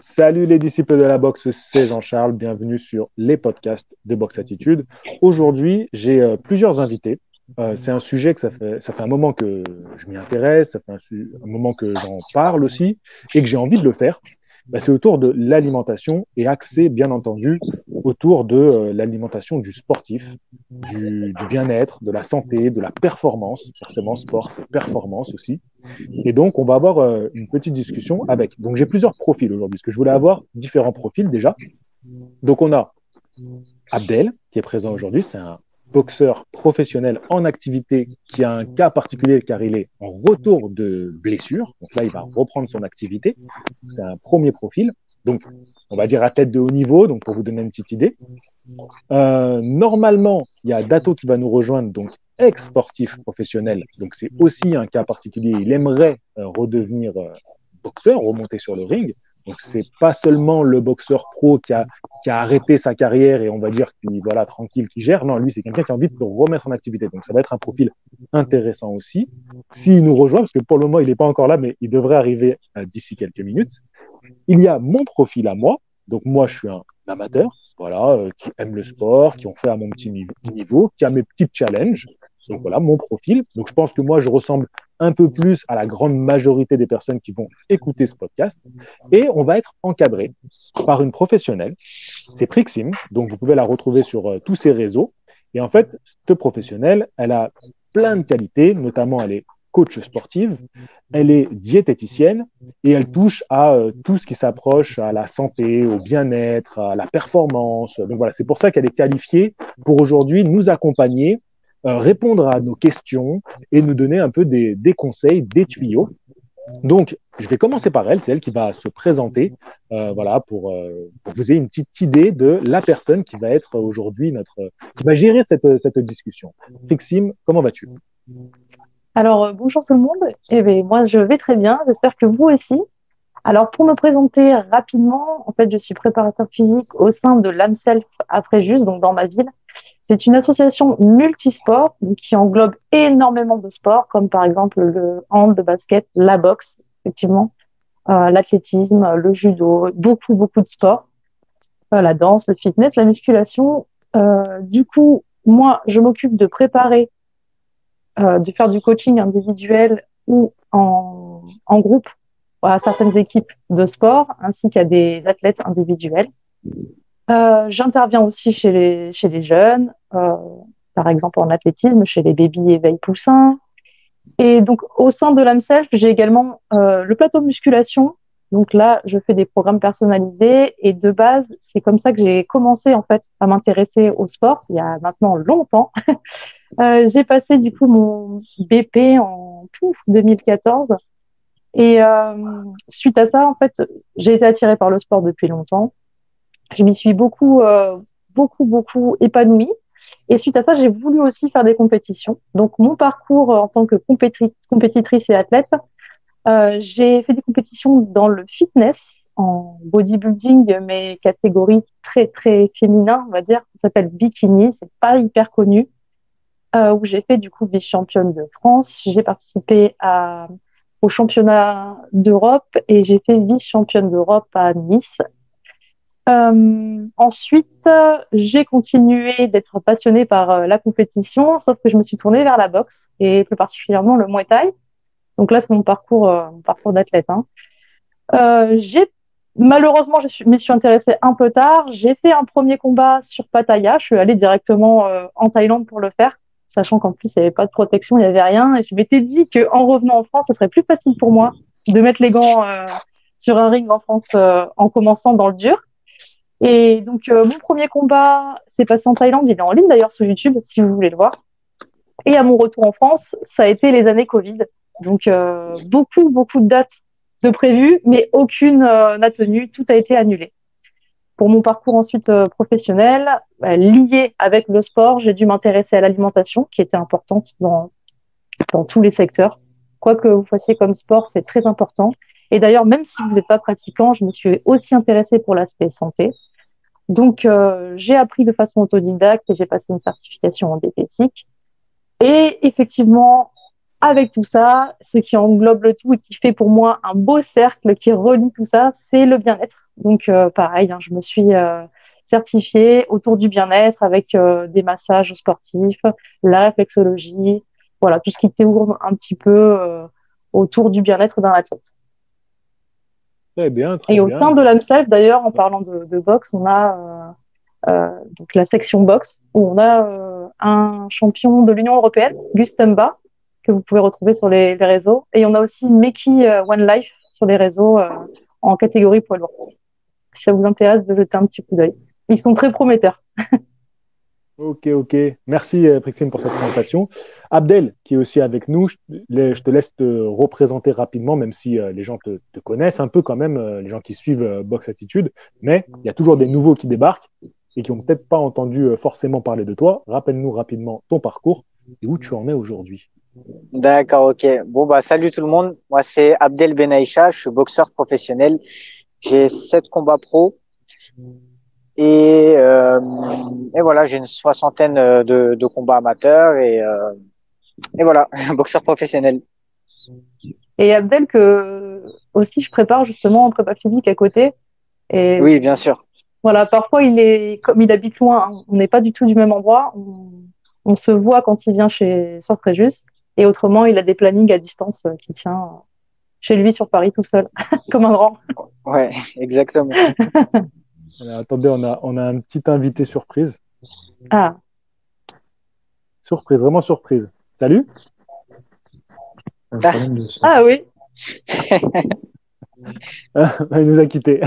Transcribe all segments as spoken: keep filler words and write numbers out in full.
Salut les disciples de la boxe, c'est Jean-Charles, bienvenue sur les podcasts de Boxe Attitude. Aujourd'hui, j'ai euh, plusieurs invités. Euh, c'est un sujet que ça fait, ça fait un moment que je m'y intéresse, ça fait un, su- un moment que j'en parle aussi et que j'ai envie de le faire. Bah, c'est autour de l'alimentation et axé, bien entendu, autour de euh, l'alimentation du sportif, du, du bien-être, de la santé, de la performance. Forcément, sport, c'est performance aussi. Et donc, on va avoir euh, une petite discussion avec. Donc, j'ai plusieurs profils aujourd'hui, parce que je voulais avoir différents profils déjà. Donc, on a Abdel, qui est présent aujourd'hui. C'est un boxeur professionnel en activité qui a un cas particulier car il est en retour de blessure. Donc là, il va reprendre son activité. C'est un premier profil. Donc, on va dire à tête de haut niveau, donc pour vous donner une petite idée. Euh, normalement, il y a Dato qui va nous rejoindre, donc ex-sportif professionnel. Donc c'est aussi un cas particulier. Il aimerait euh, redevenir euh, boxeur, remonter sur le ring. Donc c'est pas seulement le boxeur pro qui a, qui a arrêté sa carrière et on va dire qu'il voilà tranquille qui gère. Non, lui c'est quelqu'un qui a envie de se remettre en activité. Donc ça va être un profil intéressant aussi. S'il nous rejoint, parce que pour le moment il n'est pas encore là, mais il devrait arriver euh, d'ici quelques minutes. Il y a mon profil à moi. Donc moi je suis un amateur, voilà, euh, qui aime le sport, qui ont fait à mon petit niveau, qui a mes petits challenges. Donc voilà, mon profil. Donc je pense que moi, je ressemble un peu plus à la grande majorité des personnes qui vont écouter ce podcast. Et on va être encadré par une professionnelle. C'est Prixim. Donc vous pouvez la retrouver sur euh, tous ses réseaux. Et en fait, cette professionnelle, elle a plein de qualités, notamment elle est coach sportive, elle est diététicienne et elle touche à euh, tout ce qui s'approche à la santé, au bien-être, à la performance. Donc voilà, c'est pour ça qu'elle est qualifiée pour aujourd'hui nous accompagner, euh, répondre à nos questions et nous donner un peu des, des conseils, des tuyaux. Donc, je vais commencer par elle, c'est elle qui va se présenter, euh, voilà, pour, euh, pour que vous ayez une petite idée de la personne qui va être aujourd'hui notre, qui va gérer cette, cette discussion. Fixim, comment vas-tu? Alors, euh, bonjour tout le monde. Eh bien, moi, je vais très bien. J'espère que vous aussi. Alors, pour me présenter rapidement, en fait, je suis préparateur physique au sein de l'AMSELF à Fréjus, donc dans ma ville. C'est une association multisport donc, qui englobe énormément de sports, comme par exemple le hand, le basket, la boxe, effectivement, euh, l'athlétisme, le judo, beaucoup, beaucoup de sports, euh, la danse, le fitness, la musculation. Euh, du coup, moi, je m'occupe de préparer euh, de faire du coaching individuel ou en, en groupe à certaines équipes de sport, ainsi qu'à des athlètes individuels. Euh, j'interviens aussi chez les, chez les jeunes, euh, par exemple en athlétisme, chez les bébés éveil poussins. Et donc, au sein de l'AMSELF, j'ai également euh, le plateau musculation. Donc là, je fais des programmes personnalisés et de base, c'est comme ça que j'ai commencé en fait à m'intéresser au sport il y a maintenant longtemps. Euh, j'ai passé du coup mon B P en pouf, deux mille quatorze et euh, suite à ça, en fait, j'ai été attirée par le sport depuis longtemps. Je m'y suis beaucoup, euh, beaucoup, beaucoup épanouie. Et suite à ça, j'ai voulu aussi faire des compétitions. Donc, mon parcours en tant que compétri- compétitrice et athlète, euh, j'ai fait des compétitions dans le fitness, en bodybuilding, mais catégorie très, très féminin, on va dire. Ça s'appelle bikini, c'est pas hyper connu. Euh, où j'ai fait du coup vice-championne de France. J'ai participé à, au championnat d'Europe et j'ai fait vice-championne d'Europe à Nice. Euh, ensuite, euh, j'ai continué d'être passionnée par euh, la compétition, sauf que je me suis tournée vers la boxe et plus particulièrement le Muay Thai. Donc là, c'est mon parcours, euh, mon parcours d'athlète, hein. Euh, j'ai malheureusement, je suis, m'y suis intéressée un peu tard. J'ai fait un premier combat sur Pattaya. Je suis allée directement euh, en Thaïlande pour le faire, sachant qu'en plus il n'y avait pas de protection, il n'y avait rien. Et je m'étais dit que en revenant en France, ce serait plus facile pour moi de mettre les gants euh, sur un ring en France euh, en commençant dans le dur. Et donc euh, mon premier combat s'est passé en Thaïlande. Il est en ligne d'ailleurs sur YouTube si vous voulez le voir. Et à mon retour en France, ça a été les années Covid. Donc, euh, beaucoup, beaucoup de dates de prévues, mais aucune euh, n'a tenu. Tout a été annulé. Pour mon parcours ensuite euh, professionnel, euh, lié avec le sport, j'ai dû m'intéresser à l'alimentation, qui était importante dans, dans tous les secteurs. Quoi que vous fassiez comme sport, c'est très important. Et d'ailleurs, même si vous n'êtes pas pratiquant, je me suis aussi intéressée pour l'aspect santé. Donc, euh, j'ai appris de façon autodidacte et j'ai passé une certification en diététique. Et effectivement, avec tout ça, ce qui englobe le tout et qui fait pour moi un beau cercle qui relie tout ça, c'est le bien-être. Donc, euh, pareil, hein, je me suis euh, certifiée autour du bien-être avec euh, des massages sportifs, la réflexologie, voilà, tout ce qui tourne un petit peu euh, autour du bien-être d'un athlète. Très bien, très Et au sein bien. de l'AMSEF, d'ailleurs, en parlant de, de boxe, on a euh, euh, donc la section boxe où on a euh, un champion de l'Union européenne, Gus Temba, que vous pouvez retrouver sur les, les réseaux. Et on a aussi Meki euh, One Life sur les réseaux euh, en catégorie poids lourd. Si ça vous intéresse de jeter un petit coup d'œil. Ils sont très prometteurs. Ok, ok. Merci, euh, Prixine, pour cette présentation. Abdel, qui est aussi avec nous, je, les- je te laisse te représenter rapidement, même si euh, les gens te, te connaissent un peu quand même, euh, les gens qui suivent euh, Box Attitude, mais il y a toujours des nouveaux qui débarquent et qui n'ont peut-être pas entendu euh, forcément parler de toi. Rappelle-nous rapidement ton parcours et où tu en es aujourd'hui. D'accord, ok. Bon, bah, salut tout le monde. Moi, c'est Abdel Benaïcha. Je suis boxeur professionnel. J'ai sept combats pro et, euh, et voilà, j'ai une soixantaine euh, de, de combats amateurs et, euh, et voilà, boxeur professionnel. Et Abdel, que aussi je prépare justement en prépa physique à côté. Et Oui, bien sûr. voilà, parfois il est, comme il habite loin, hein, on n'est pas du tout du même endroit. On, on se voit quand il vient chez sur Fréjus. Et autrement, il a des plannings à distance euh, qui tient euh, chez lui sur Paris tout seul, comme un grand. Ouais, exactement. Alors, attendez, on a, on a un petit invité surprise. Ah, Surprise, vraiment surprise. Salut. Un problème de son. ah oui, Il nous a quittés.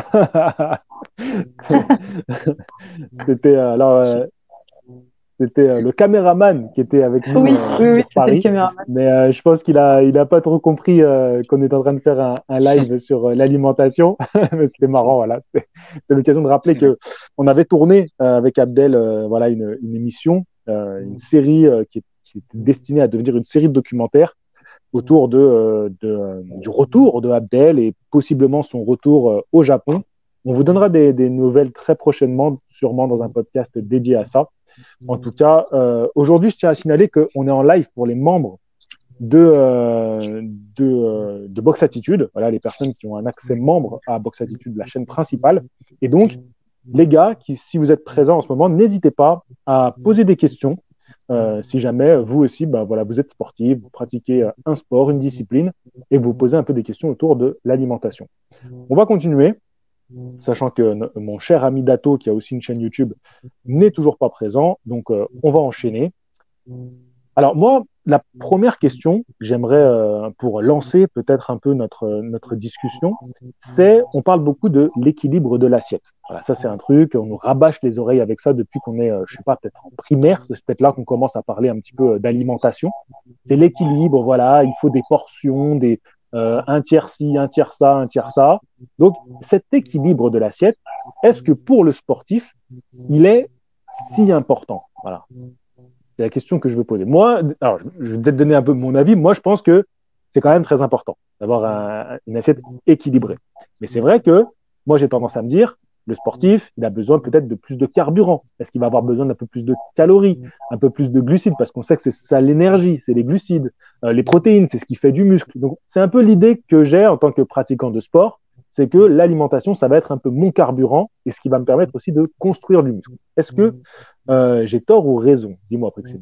C'était euh, alors euh, c'était euh, le caméraman qui était avec nous oui, euh, oui, oui, sur c'était le Paris, caméraman. mais euh, je pense qu'il a il a pas trop compris euh, qu'on est en train de faire un, un live sur euh, l'alimentation. Mais c'était marrant, voilà. C'était c'était l'occasion de rappeler que on avait tourné euh, avec Abdel euh, voilà une, une émission, euh, une série euh, qui, est- qui était destinée à devenir une série de documentaires autour de, euh, de, euh, du retour de Abdel et possiblement son retour euh, au Japon. On vous donnera des, des nouvelles très prochainement, sûrement dans un podcast dédié à ça. En tout cas, euh, aujourd'hui, je tiens à signaler qu'on est en live pour les membres de, euh, de, euh, de Box Attitude, voilà, les personnes qui ont un accès membre à Box Attitude, la chaîne principale. Et donc, les gars, qui, si vous êtes présents en ce moment, n'hésitez pas à poser des questions. Euh, si jamais vous aussi, bah, voilà, vous êtes sportif, vous pratiquez euh, un sport, une discipline, et que vous posez un peu des questions autour de l'alimentation. On va continuer, sachant que no- mon cher ami Dato, qui a aussi une chaîne YouTube, n'est toujours pas présent. Donc, euh, on va enchaîner. Alors moi, la première question, j'aimerais euh, pour lancer peut-être un peu notre notre discussion, c'est on parle beaucoup de l'équilibre de l'assiette. Voilà, ça c'est un truc, on nous rabâche les oreilles avec ça depuis qu'on est, euh, je sais pas, peut-être en primaire, c'est peut-être là qu'on commence à parler un petit peu euh, d'alimentation. C'est l'équilibre, voilà, il faut des portions, des euh, un tiers ci, un tiers ça, un tiers ça. Donc cet équilibre de l'assiette, est-ce que pour le sportif, il est si important? Voilà. C'est la question que je veux poser. Moi, alors, je vais peut-être donner un peu mon avis. Moi, je pense que c'est quand même très important d'avoir un- une assiette équilibrée. Mais c'est vrai que moi, j'ai tendance à me dire, le sportif, il a besoin peut-être de plus de carburant. Est-ce qu'il va avoir besoin d'un peu plus de calories, un peu plus de glucides? Parce qu'on sait que c'est ça l'énergie, c'est les glucides. Euh, les protéines, c'est ce qui fait du muscle. Donc, c'est un peu l'idée que j'ai en tant que pratiquant de sport, c'est que l'alimentation, ça va être un peu mon carburant et ce qui va me permettre aussi de construire du muscle. Est-ce que euh, j'ai tort ou raison? Dis-moi, Prixine.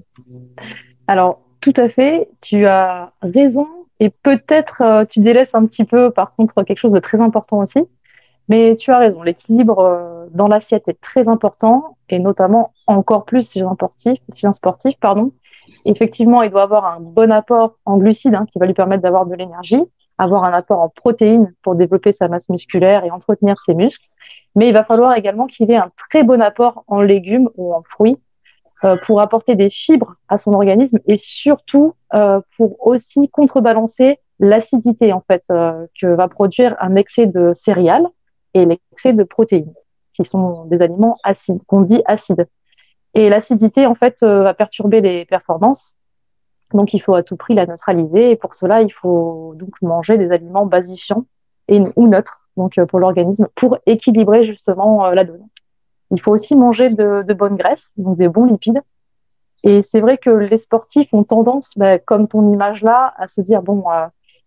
Alors, tout à fait, tu as raison. Et peut-être euh, tu délaisses un petit peu, par contre, quelque chose de très important aussi. Mais tu as raison, l'équilibre euh, dans l'assiette est très important, et notamment encore plus chez un sportif, chez un sportif, pardon. Effectivement, il doit avoir un bon apport en glucides, hein, qui va lui permettre d'avoir de l'énergie, avoir un apport en protéines pour développer sa masse musculaire et entretenir ses muscles. Mais il va falloir également qu'il ait un très bon apport en légumes ou en fruits euh, pour apporter des fibres à son organisme et surtout euh, pour aussi contrebalancer l'acidité en fait euh, que va produire un excès de céréales et l'excès de protéines, qui sont des aliments acides, qu'on dit acides. Et l'acidité en fait euh, va perturber les performances, donc il faut à tout prix la neutraliser. Et pour cela, il faut donc manger des aliments basifiants et ou neutres, donc euh, pour l'organisme, pour équilibrer justement euh, la donne. Il faut aussi manger de, de bonnes graisses, donc des bons lipides. Et c'est vrai que les sportifs ont tendance, bah, comme ton image là, à se dire bon, euh,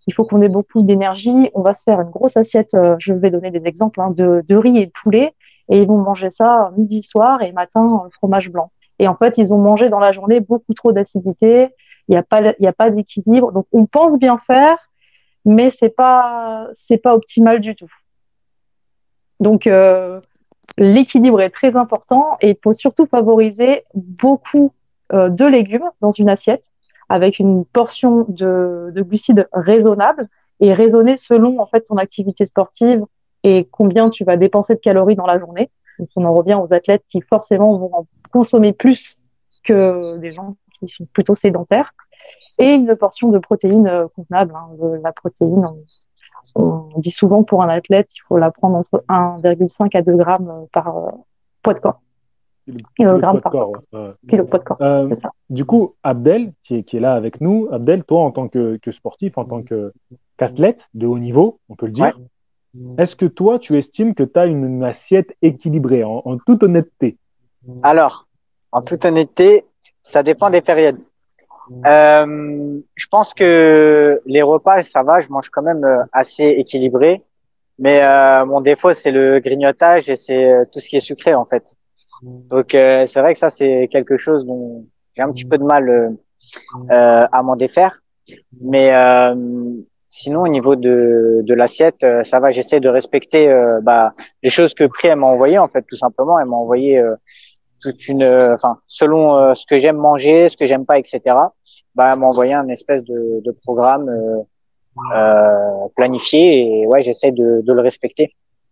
il faut qu'on ait beaucoup d'énergie. On va se faire une grosse assiette, euh, je vais donner des exemples, hein, de, de riz et de poulet, et ils vont manger ça midi, soir et matin, euh, fromage blanc. Et en fait, ils ont mangé dans la journée beaucoup trop d'acidité, il n'y a pas, il y a pas d'équilibre. Donc, on pense bien faire, mais c'est pas, c'est pas optimal du tout. Donc, euh, l'équilibre est très important et il faut surtout favoriser beaucoup euh, de légumes dans une assiette avec une portion de, de glucides raisonnable et raisonnée selon en fait ton activité sportive et combien tu vas dépenser de calories dans la journée. Donc, on en revient aux athlètes qui forcément vont en consommer plus que des gens qui sont plutôt sédentaires et une portion de protéines euh, convenable. Hein. De la protéine, on, on dit souvent pour un athlète, il faut la prendre entre un virgule cinq à deux grammes par euh, poids de corps. Kilogramme par corps. Ouais. Kilo poids de corps, euh, c'est ça. Du coup, Abdel, qui est, qui est là avec nous, Abdel, toi, en tant que, que sportif, en tant que, qu'athlète de haut niveau, on peut le dire, ouais. Est-ce que toi, tu estimes que tu as une, une assiette équilibrée, en, en toute honnêteté? Alors, en toute honnêteté, ça dépend des périodes. Euh, je pense que les repas, ça va, je mange quand même assez équilibré. Mais euh, mon défaut, c'est le grignotage et c'est tout ce qui est sucré, en fait. Donc, euh, c'est vrai que ça, c'est quelque chose dont j'ai un petit peu de mal euh, euh, à m'en défaire. Mais euh, sinon, au niveau de, de l'assiette, euh, ça va, j'essaie de respecter euh, bah, les choses que Pri m'a envoyées, en fait, tout simplement. Elle m'a envoyé euh, toute une, enfin, euh, selon euh, ce que j'aime manger, ce que j'aime pas, et cetera. Bah, elle m'a envoyé un espèce de, de programme euh, euh, planifié et ouais, j'essaie de, de le respecter.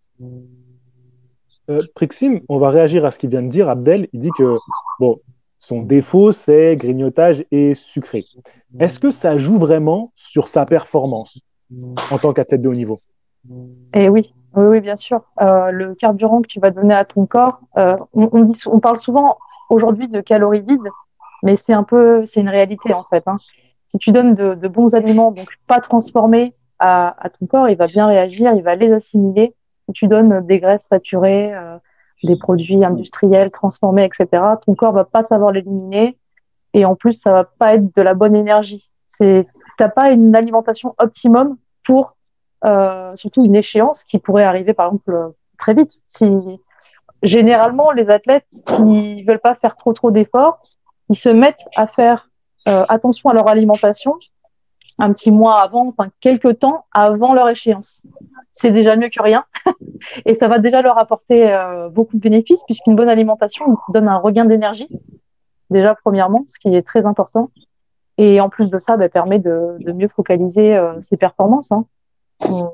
Euh, Prixim, on va réagir à ce qu'il vient de dire. Abdel, il dit que bon, son défaut, c'est grignotage et sucré. Est-ce que ça joue vraiment sur sa performance en tant qu'athlète de haut niveau? Eh oui, oui, oui, bien sûr. Euh, le carburant que tu vas donner à ton corps, euh, on, on, dit, on parle souvent aujourd'hui de calories vides, mais c'est un peu, c'est une réalité en fait. Hein. Si tu donnes de, de bons aliments, donc pas transformés à, à ton corps, il va bien réagir, il va les assimiler. Si tu donnes des graisses saturées, euh, des produits industriels transformés, et cetera, ton corps va pas savoir l'éliminer et en plus, ça va pas être de la bonne énergie. C'est, t'as pas une alimentation optimum pour euh, surtout une échéance qui pourrait arriver par exemple euh, très vite. Si généralement les athlètes qui veulent pas faire trop trop d'efforts, ils se mettent à faire euh, attention à leur alimentation un petit mois avant, enfin quelques temps avant leur échéance. C'est déjà mieux que rien et ça va déjà leur apporter euh, beaucoup de bénéfices puisqu'une bonne alimentation donne un regain d'énergie déjà premièrement, ce qui est très important. Et en plus de ça, bah, permet de, de mieux focaliser euh, ses performances. Hein. Hum.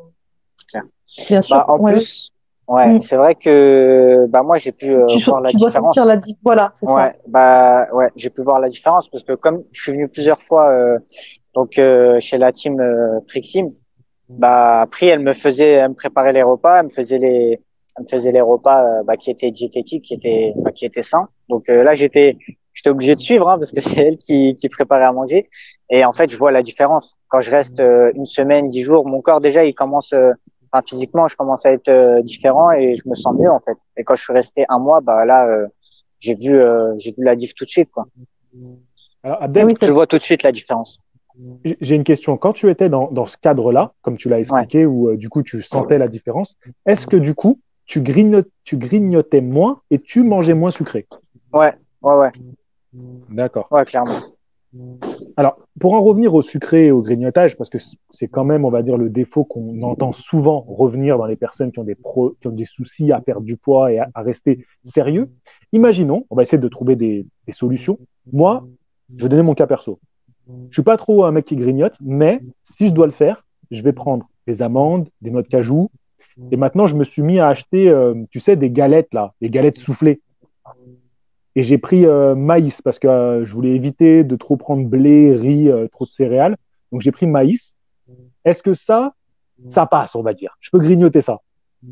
Bien sûr. Bah, en ouais, plus, ouais, mmh. c'est vrai que bah moi j'ai pu euh, tu, voir la tu dois différence. Sentir la di- voilà, c'est ouais, ça. bah ouais, j'ai pu voir la différence parce que comme je suis venu plusieurs fois euh, donc euh, chez la team euh, Prixim, bah après elle me faisait, elle me préparait les repas, elle me faisait les, elle me faisait les repas euh, bah, qui étaient diététiques, qui étaient bah, qui étaient sains. Donc euh, là j'étais j'étais obligé de suivre hein, parce que c'est elle qui qui préparait à manger. Et en fait je vois la différence quand je reste euh, une semaine, dix jours, mon corps déjà il commence euh, Enfin, physiquement, je commence à être euh, différent et je me sens mieux en fait. Et quand je suis resté un mois, bah là, euh, j'ai vu, euh, j'ai vu la diff tout de suite quoi. Alors, Abdel, oui, je vois tout de suite la différence. J'ai une question. Quand tu étais dans, dans ce cadre-là, comme tu l'as expliqué, ouais. où euh, du coup tu sentais la différence, est-ce que du coup tu, grignotes, tu grignotais moins et tu mangeais moins sucré? Ouais, ouais, ouais. D'accord. Ouais, clairement. Alors, pour en revenir au sucré et au grignotage, parce que c'est quand même, on va dire, le défaut qu'on entend souvent revenir dans les personnes qui ont des, pro, qui ont des soucis à perdre du poids et à, à rester sérieux. Imaginons, on va essayer de trouver des, des solutions. Moi, je vais donner mon cas perso. Je suis pas trop un mec qui grignote, mais si je dois le faire, je vais prendre des amandes, des noix de cajou. Et maintenant, je me suis mis à acheter, euh, tu sais, des galettes là, des galettes soufflées. Et j'ai pris euh, maïs parce que euh, je voulais éviter de trop prendre blé, riz, euh, trop de céréales. Donc j'ai pris maïs. Est-ce que ça, ça passe, on va dire? Je peux grignoter ça?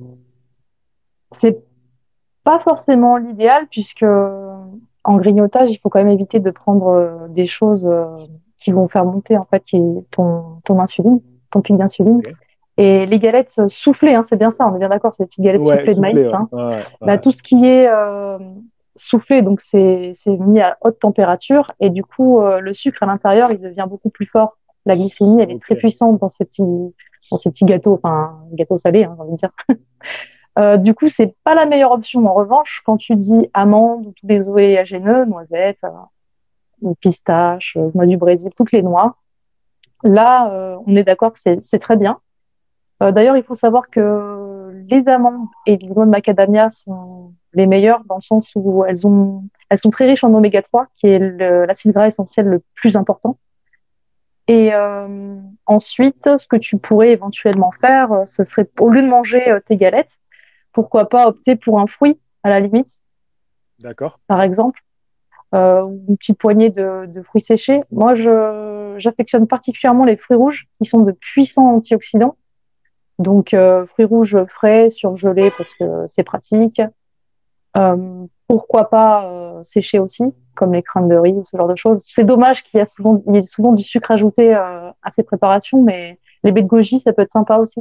C'est pas forcément l'idéal puisque en grignotage, il faut quand même éviter de prendre euh, des choses euh, qui vont faire monter en fait ton, ton insuline, ton pic d'insuline. Okay. Et les galettes soufflées, hein, c'est bien ça, on est bien d'accord, c'est des petites galettes ouais, soufflées de soufflé, maïs. Ouais, hein. ouais, ouais. Bah, tout ce qui est euh, soufflé, donc c'est mis à haute température et du coup euh, le sucre à l'intérieur il devient beaucoup plus fort. La glycémie, elle est Ok. très puissante dans ces petits, dans ces petits gâteaux, enfin, gâteaux salés, hein, j'ai envie de dire. Euh, du coup, c'est pas la meilleure option. En revanche, quand tu dis amandes ou tous les oléagineux, noisettes, euh, pistaches, euh, noix du Brésil, toutes les noix, là, euh, on est d'accord que c'est c'est très bien. Euh, d'ailleurs, il faut savoir que les amandes et les noix de macadamia sont les meilleures dans le sens où elles ont, elles sont très riches en oméga trois, qui est le- l'acide gras essentiel le plus important. Et euh, ensuite, ce que tu pourrais éventuellement faire, euh, ce serait au lieu de manger euh, tes galettes, pourquoi pas opter pour un fruit à la limite, D'accord. par exemple, euh, ou une petite poignée de, de fruits séchés. Moi, je j'affectionne particulièrement les fruits rouges, qui sont de puissants antioxydants. Donc, euh, fruits rouges frais, surgelés, parce que c'est pratique. Euh, pourquoi pas euh, séchés aussi, comme les crânes de riz ou ce genre de choses. C'est dommage qu'il y a souvent, il y ait souvent du sucre ajouté euh, à ces préparations, mais les baies de goji, ça peut être sympa aussi.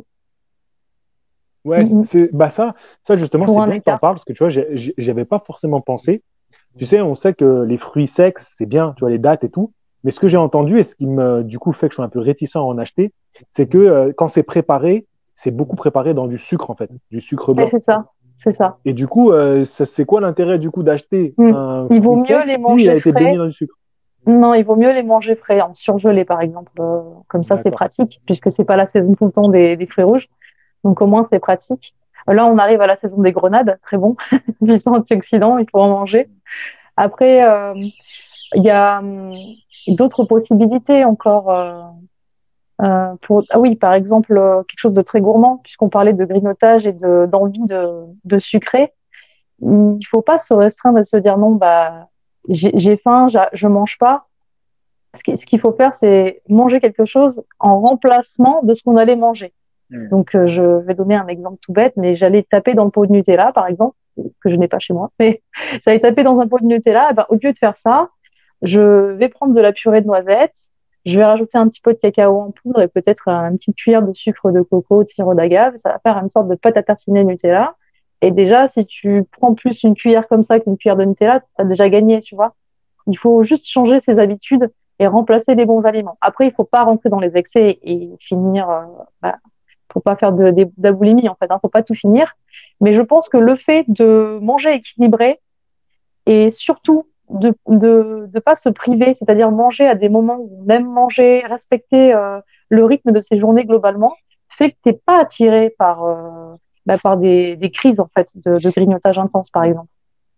Ouais, Mm, mm. c'est bah ça, ça justement, Pour c'est un bien que tu en écart. parles parce que tu vois, j'ai- j'ai- j'y avais pas forcément pensé. Tu sais, on sait que les fruits secs, c'est bien, tu vois, les dattes et tout. Mais ce que j'ai entendu et ce qui me, du coup, fait que je suis un peu réticent à en acheter, c'est que euh, quand c'est préparé, c'est beaucoup préparé dans du sucre, en fait, du sucre Ouais, blanc. c'est ça, c'est ça. Et du coup, euh, ça, c'est quoi l'intérêt, du coup, d'acheter Mm. un Il vaut fruit mieux sec les s'il a manger été baigné frais. dans du sucre? Non, il vaut mieux les manger frais, en surgelé par exemple. Euh, comme ça, c'est D'accord. pratique, puisque c'est pas la saison tout le temps des, des fruits rouges. Donc au moins, c'est pratique. Euh, Là, on arrive à la saison des grenades, très bon, puissant antioxydant, il faut en manger. Après, euh, il y a hum, d'autres possibilités encore. Euh, euh, pour... Ah oui, par exemple, euh, quelque chose de très gourmand, puisqu'on parlait de grignotage et de d'envie de, de sucrer. Il faut pas se restreindre et se dire non, bah j'ai j'ai faim, j'a- je mange pas. Ce qui- ce qu'il faut faire, c'est manger quelque chose en remplacement de ce qu'on allait manger. Mm. Donc, euh, je vais donner un exemple tout bête, mais j'allais taper dans le pot de Nutella, par exemple, que je n'ai pas chez moi, mais j'allais taper dans un pot de Nutella. Et ben, au lieu de faire ça, je vais prendre de la purée de noisettes, je vais rajouter un petit peu de cacao en poudre et peut-être une petite cuillère de sucre de coco, de sirop d'agave. Ça va faire une sorte de pâte à tartiner Nutella. Et déjà, si tu prends plus une cuillère comme ça qu'une cuillère de Nutella, tu as déjà gagné, tu vois. Il faut juste changer ses habitudes et remplacer les bons aliments. Après, il faut pas rentrer dans les excès et finir, euh, bah, faut pas faire de, de, de la boulimie en fait, hein, faut pas tout finir. Mais je pense que le fait de manger équilibré et surtout de de de pas se priver, c'est-à-dire manger à des moments où on aime manger, respecter euh, le rythme de ses journées globalement, fait que t'es pas attiré par euh, bah, par des, des crises en fait de, de grignotage intense par exemple.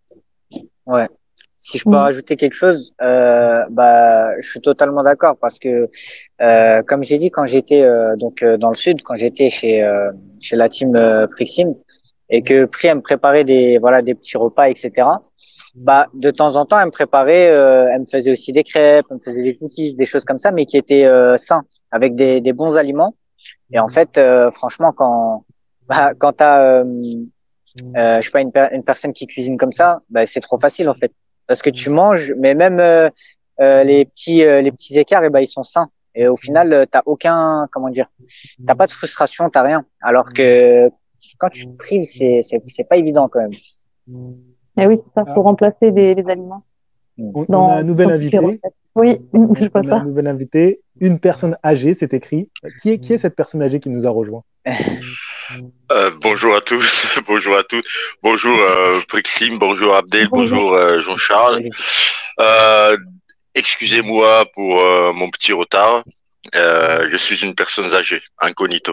Ouais. Si je peux Mm. rajouter quelque chose, euh, bah, je suis totalement d'accord parce que, euh, comme j'ai dit, quand j'étais euh, donc euh, dans le sud, quand j'étais chez euh, chez la team euh, Prixim et que Pri elle me préparait des voilà des petits repas, et cetera. Bah, de temps en temps, elle me préparait, euh, elle me faisait aussi des crêpes, elle me faisait des cookies, des choses comme ça, mais qui étaient euh, sains, avec des des bons aliments. Et en fait, euh, franchement, quand bah, quand t'as euh, euh, je sais pas une, per- une personne qui cuisine comme ça, bah, c'est trop facile en fait, parce que tu manges, mais même euh, euh, les petits euh, les petits écarts, et ben ils sont sains. Et au final, euh, t'as aucun comment dire, t'as pas de frustration, t'as rien. Alors que quand tu te prives, c'est c'est c'est pas évident quand même. Et oui, c'est ça, Ah, faut remplacer les, les aliments Mm. on, on a un dans, nouvel dans toutes les invité. recettes. Oui, je On, vois on a un ça. nouvel invité. Une personne âgée, c'est écrit. Qui est, qui est cette personne âgée qui nous a rejoint? Euh, bonjour à tous, bonjour à toutes, bonjour euh, Prixim, bonjour Abdel, Bonjour. bonjour euh, Jean-Charles. Salut. Euh, Excusez-moi pour euh, mon petit retard. Euh, je suis une personne âgée, incognito.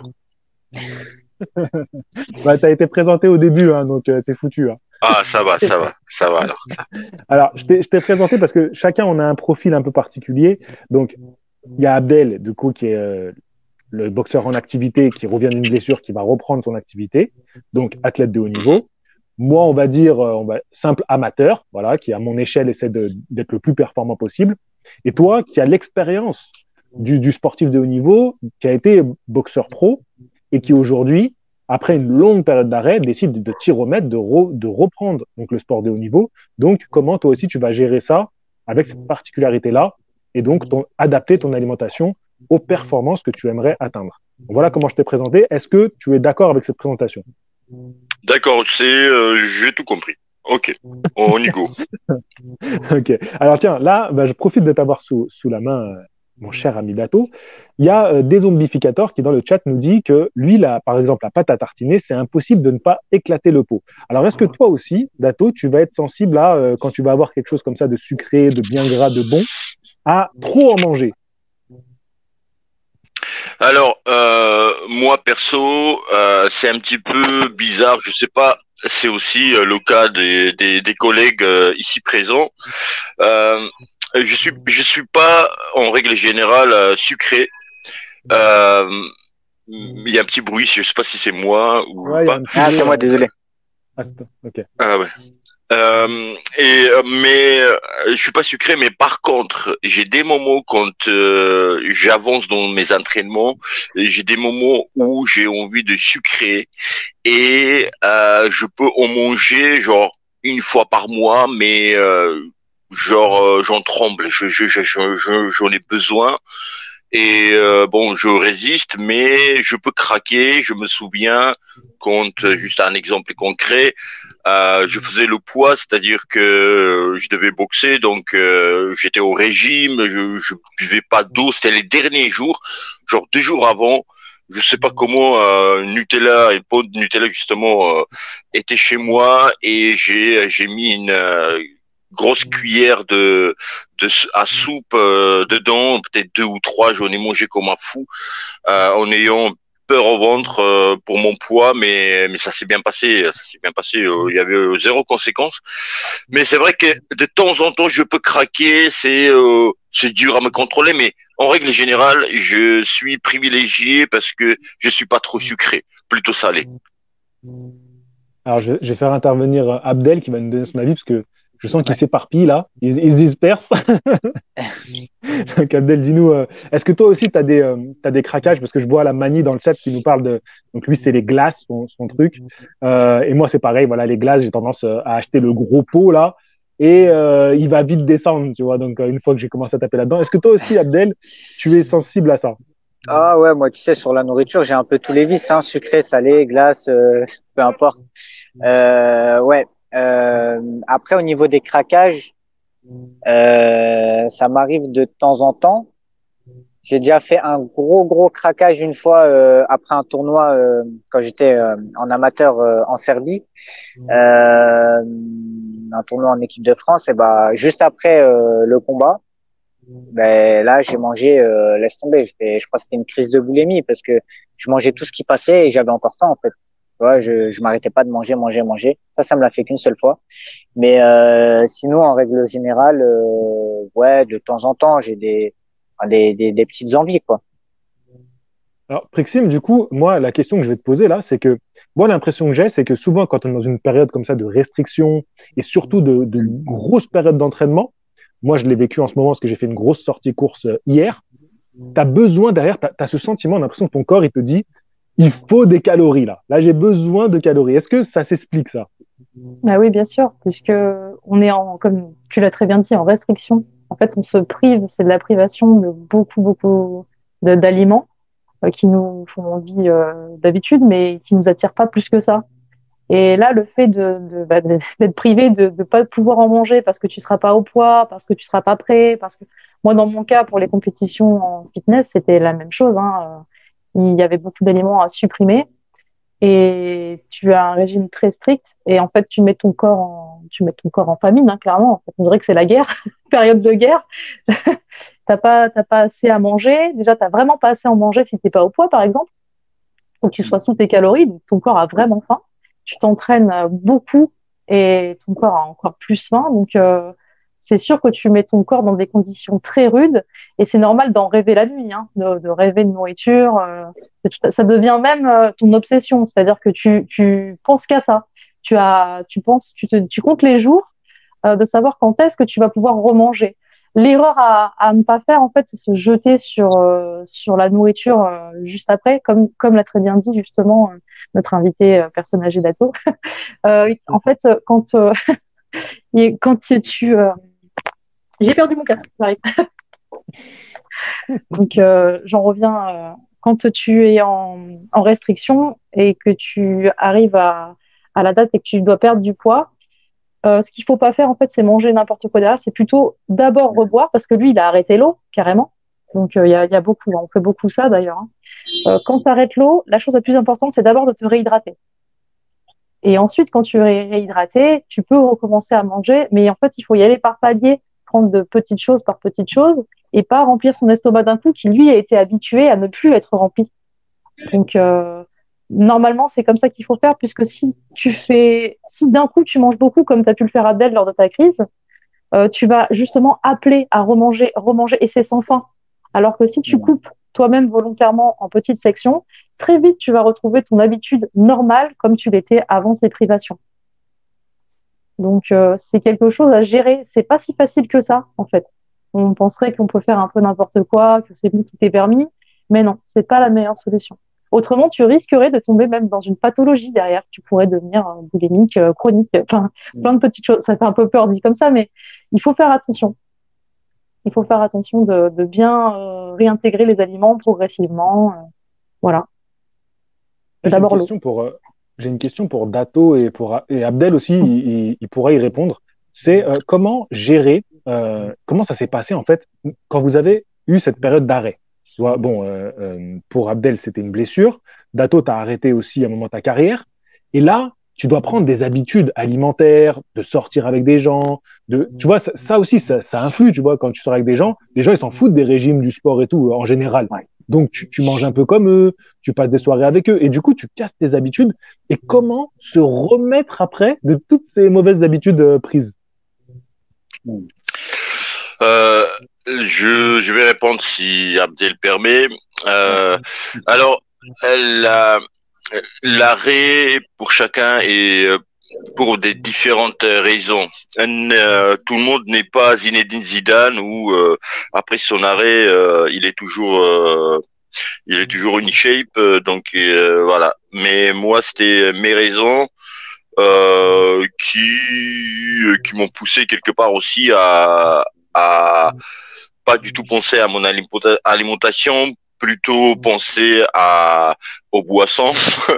Bah, tu as été présenté au début, hein, donc euh, c'est foutu, hein. Ah, ça va, ça va, ça va alors. Ça. Alors, je t'ai je t'ai présenté parce que chacun, on a un profil un peu particulier. Donc, il y a Abdel, du coup, qui est euh, le boxeur en activité, qui revient d'une blessure, qui va reprendre son activité. Donc, athlète de haut niveau. Moi, on va dire, euh, on va simple amateur, voilà, qui à mon échelle essaie de- d'être le plus performant possible. Et toi, qui as l'expérience du, du sportif de haut niveau, qui a été boxeur pro et qui aujourd'hui, après une longue période d'arrêt, décide de t'y remettre, de, re- de reprendre donc le sport de haut niveau. Donc, comment toi aussi tu vas gérer ça avec cette particularité-là et donc ton, adapter ton alimentation aux performances que tu aimerais atteindre. Donc, voilà comment je t'ai présenté. Est-ce que tu es d'accord avec cette présentation? D'accord, tu sais, euh, j'ai tout compris. Ok, on y go. Ok. Alors tiens, là, bah, je profite de t'avoir sous, sous la main, mon cher ami Dato, il y a euh, des zombificateurs qui dans le chat nous dit que lui, là, par exemple, la pâte à tartiner, c'est impossible de ne pas éclater le pot. Alors, est-ce que toi aussi, Dato, tu vas être sensible à, euh, quand tu vas avoir quelque chose comme ça de sucré, de bien gras, de bon, à trop en manger? Alors, euh, moi perso, euh, c'est un petit peu bizarre. Je sais pas, c'est aussi euh, le cas des, des, des collègues euh, ici présents. Euh, je suis, je suis pas en règle générale euh, sucré. Euh, Il y a un petit bruit, je sais pas si c'est moi ou Ouais, il y a pas. un petit Ah, bruit, c'est moi, euh, désolé. ah, c'est- ok. Ah ouais. Euh, et euh, mais euh, je suis pas sucré, mais par contre, j'ai des moments quand euh, j'avance dans mes entraînements, et j'ai des moments où j'ai envie de sucrer et euh, je peux en manger genre une fois par mois, mais euh, genre euh, j'en tremble, je, je, je, je, je- j'en ai besoin. Et euh, bon, je résiste, mais je peux craquer. Je me souviens, quand euh, juste un exemple concret, euh, je faisais le poids, c'est-à-dire que je devais boxer, donc euh, j'étais au régime, je, je buvais pas d'eau. C'était les derniers jours, genre deux jours avant. Je sais pas comment euh, Nutella, une pot de Nutella justement euh, était chez moi et j'ai j'ai mis une euh, grosse cuillère de de à soupe euh, dedans, peut-être deux ou trois, j'en ai mangé comme un fou, euh, en ayant peur au ventre euh, pour mon poids, mais mais ça s'est bien passé, ça s'est bien passé. euh, Il y avait euh, zéro conséquence. Mais c'est vrai que de temps en temps, je peux craquer. C'est euh, c'est dur à me contrôler, mais en règle générale, je suis privilégié parce que je suis pas trop sucré, plutôt salé. Alors, je, je vais faire intervenir euh, Abdel qui va nous donner son avis parce que je sens qu'il s'éparpille là, il, il se disperse. Donc, Abdel, dis-nous, euh, est-ce que toi aussi tu as des, euh, t'as des craquages? Parce que je vois la Mani dans le chat qui nous parle de. Donc, lui, c'est les glaces, son, son truc. Euh, et moi, c'est pareil, voilà, les glaces, j'ai tendance euh, à acheter le gros pot là. Et euh, il va vite descendre, tu vois. Donc, euh, une fois que j'ai commencé à taper là-dedans, est-ce que toi aussi, Abdel, tu es sensible à ça? Ah ouais, moi, tu sais, sur la nourriture, j'ai un peu tous les vices, hein, sucré, salé, glace, euh, peu importe. Euh, ouais. Euh, après, au niveau des craquages, euh, ça m'arrive de temps en temps. J'ai déjà fait un gros, gros craquage une fois euh, après un tournoi euh, quand j'étais euh, en amateur euh, en Serbie. Euh, un tournoi en équipe de France. Et bah, juste après euh, le combat, ben là, j'ai mangé, euh, laisse tomber. J'étais, je crois que c'était une crise de boulimie parce que je mangeais tout ce qui passait et j'avais encore faim en fait. Tu vois, je, je m'arrêtais pas de manger, manger, manger. Ça, ça me l'a fait qu'une seule fois. Mais euh, sinon, en règle générale, euh, ouais, de temps en temps, j'ai des, enfin, des, des, des petites envies, quoi. Alors, Prixim, du coup, moi, la question que je vais te poser là, c'est que moi, l'impression que j'ai, c'est que souvent, quand on est dans une période comme ça de restriction et surtout de, de grosses périodes d'entraînement, moi, je l'ai vécu en ce moment parce que j'ai fait une grosse sortie course euh, hier, tu as besoin derrière, tu as ce sentiment, l'impression que ton corps, il te dit, il faut des calories là. Là, j'ai besoin de calories. Est-ce que ça s'explique ça? Bah oui, bien sûr, puisque on est en, comme tu l'as très bien dit, en restriction. En fait, on se prive, c'est de la privation de beaucoup, beaucoup de- d'aliments euh, qui nous font envie euh, d'habitude, mais qui nous attirent pas plus que ça. Et là, le fait de, de bah, de- d'être privé, de ne pas pouvoir en manger parce que tu seras pas au poids, parce que tu seras pas prêt, parce que moi, dans mon cas, pour les compétitions en fitness, c'était la même chose, hein. Euh, Il y avait beaucoup d'aliments à supprimer et tu as un régime très strict et en fait, tu mets ton corps en, tu mets ton corps en famine, hein, clairement. En fait, on dirait que c'est la guerre, période de guerre. T'as pas, t'as pas assez à manger. Déjà, t'as vraiment pas assez à en manger si t'es pas au poids, par exemple. Faut que tu sois sous tes calories, donc ton corps a vraiment faim. Tu t'entraînes euh, beaucoup et ton corps a encore plus faim. Donc, euh, c'est sûr que tu mets ton corps dans des conditions très rudes et c'est normal d'en rêver la nuit, hein, de, de rêver de nourriture. Euh, tout, ça devient même euh, ton obsession, c'est-à-dire que tu, tu penses qu'à ça. Tu as, tu penses, tu te, tu comptes les jours euh, de savoir quand est-ce que tu vas pouvoir remanger. L'erreur à, à ne pas faire, en fait, c'est se jeter sur euh, sur la nourriture euh, juste après, comme comme l'a très bien dit justement euh, notre invité euh, personne âgée d'Ato. Euh, en fait, euh, quand euh, quand tu, tu euh, j'ai perdu mon casque, j'arrive. Donc euh, j'en reviens euh, quand tu es en, en restriction et que tu arrives à à la date et que tu dois perdre du poids. Euh, ce qu'il faut pas faire, en fait, c'est manger n'importe quoi derrière. C'est plutôt d'abord reboire parce que lui, il a arrêté l'eau, carrément. Donc il euh, y, a, y a beaucoup, on fait beaucoup ça d'ailleurs. Hein. Euh, quand tu arrêtes l'eau, la chose la plus importante, c'est d'abord de te réhydrater. Et ensuite, quand tu es réhydraté, tu peux recommencer à manger, mais en fait, il faut y aller par palier, prendre de petites choses par petites choses, et pas remplir son estomac d'un coup, qui lui a été habitué à ne plus être rempli. Donc, euh, normalement, c'est comme ça qu'il faut faire, puisque si tu fais, si d'un coup tu manges beaucoup, comme tu as pu le faire Abdel lors de ta crise, euh, tu vas justement appeler à remanger, remanger, et c'est sans fin. Alors que si tu coupes toi-même volontairement en petites sections, très vite, tu vas retrouver ton habitude normale comme tu l'étais avant ces privations. Donc, euh, c'est quelque chose à gérer. C'est pas si facile que ça, en fait. On penserait qu'on peut faire un peu n'importe quoi, que c'est bon, tout est permis. Mais non, c'est pas la meilleure solution. Autrement, tu risquerais de tomber même dans une pathologie derrière. Tu pourrais devenir euh, boulimique, euh, chronique, enfin, plein de petites choses. Ça fait un peu peur dit comme ça, mais il faut faire attention. Il faut faire attention de, de bien euh, réintégrer les aliments progressivement. Euh, voilà. D'abord l'eau. Pour, euh, j'ai une question pour Dato et pour et Abdel aussi, mmh. il, il pourra y répondre. C'est euh, comment gérer, euh, comment ça s'est passé en fait quand vous avez eu cette période d'arrêt. Tu vois, bon, euh, euh, pour Abdel c'était une blessure. Dato, t'as arrêté aussi à un moment ta carrière. Et là, tu dois prendre des habitudes alimentaires, de sortir avec des gens, de, tu vois, ça, ça aussi, ça, ça influe, tu vois, quand tu sors avec des gens, les gens, ils s'en foutent des régimes, du sport et tout, en général. Donc, tu, tu manges un peu comme eux, tu passes des soirées avec eux, et du coup, tu casses tes habitudes. Et comment se remettre après de toutes ces mauvaises habitudes euh, prises? euh, je, je vais répondre si Abdel permet. Euh, alors, la, l'arrêt pour chacun est pour des différentes raisons. Euh, tout le monde n'est pas Zinedine Zidane où euh, après son arrêt, euh, il est toujours, euh, il est toujours in shape. Euh, donc euh, voilà. Mais moi, c'était mes raisons euh, qui qui m'ont poussé quelque part aussi à à pas du tout penser à mon alimentation, plutôt penser à aux boissons.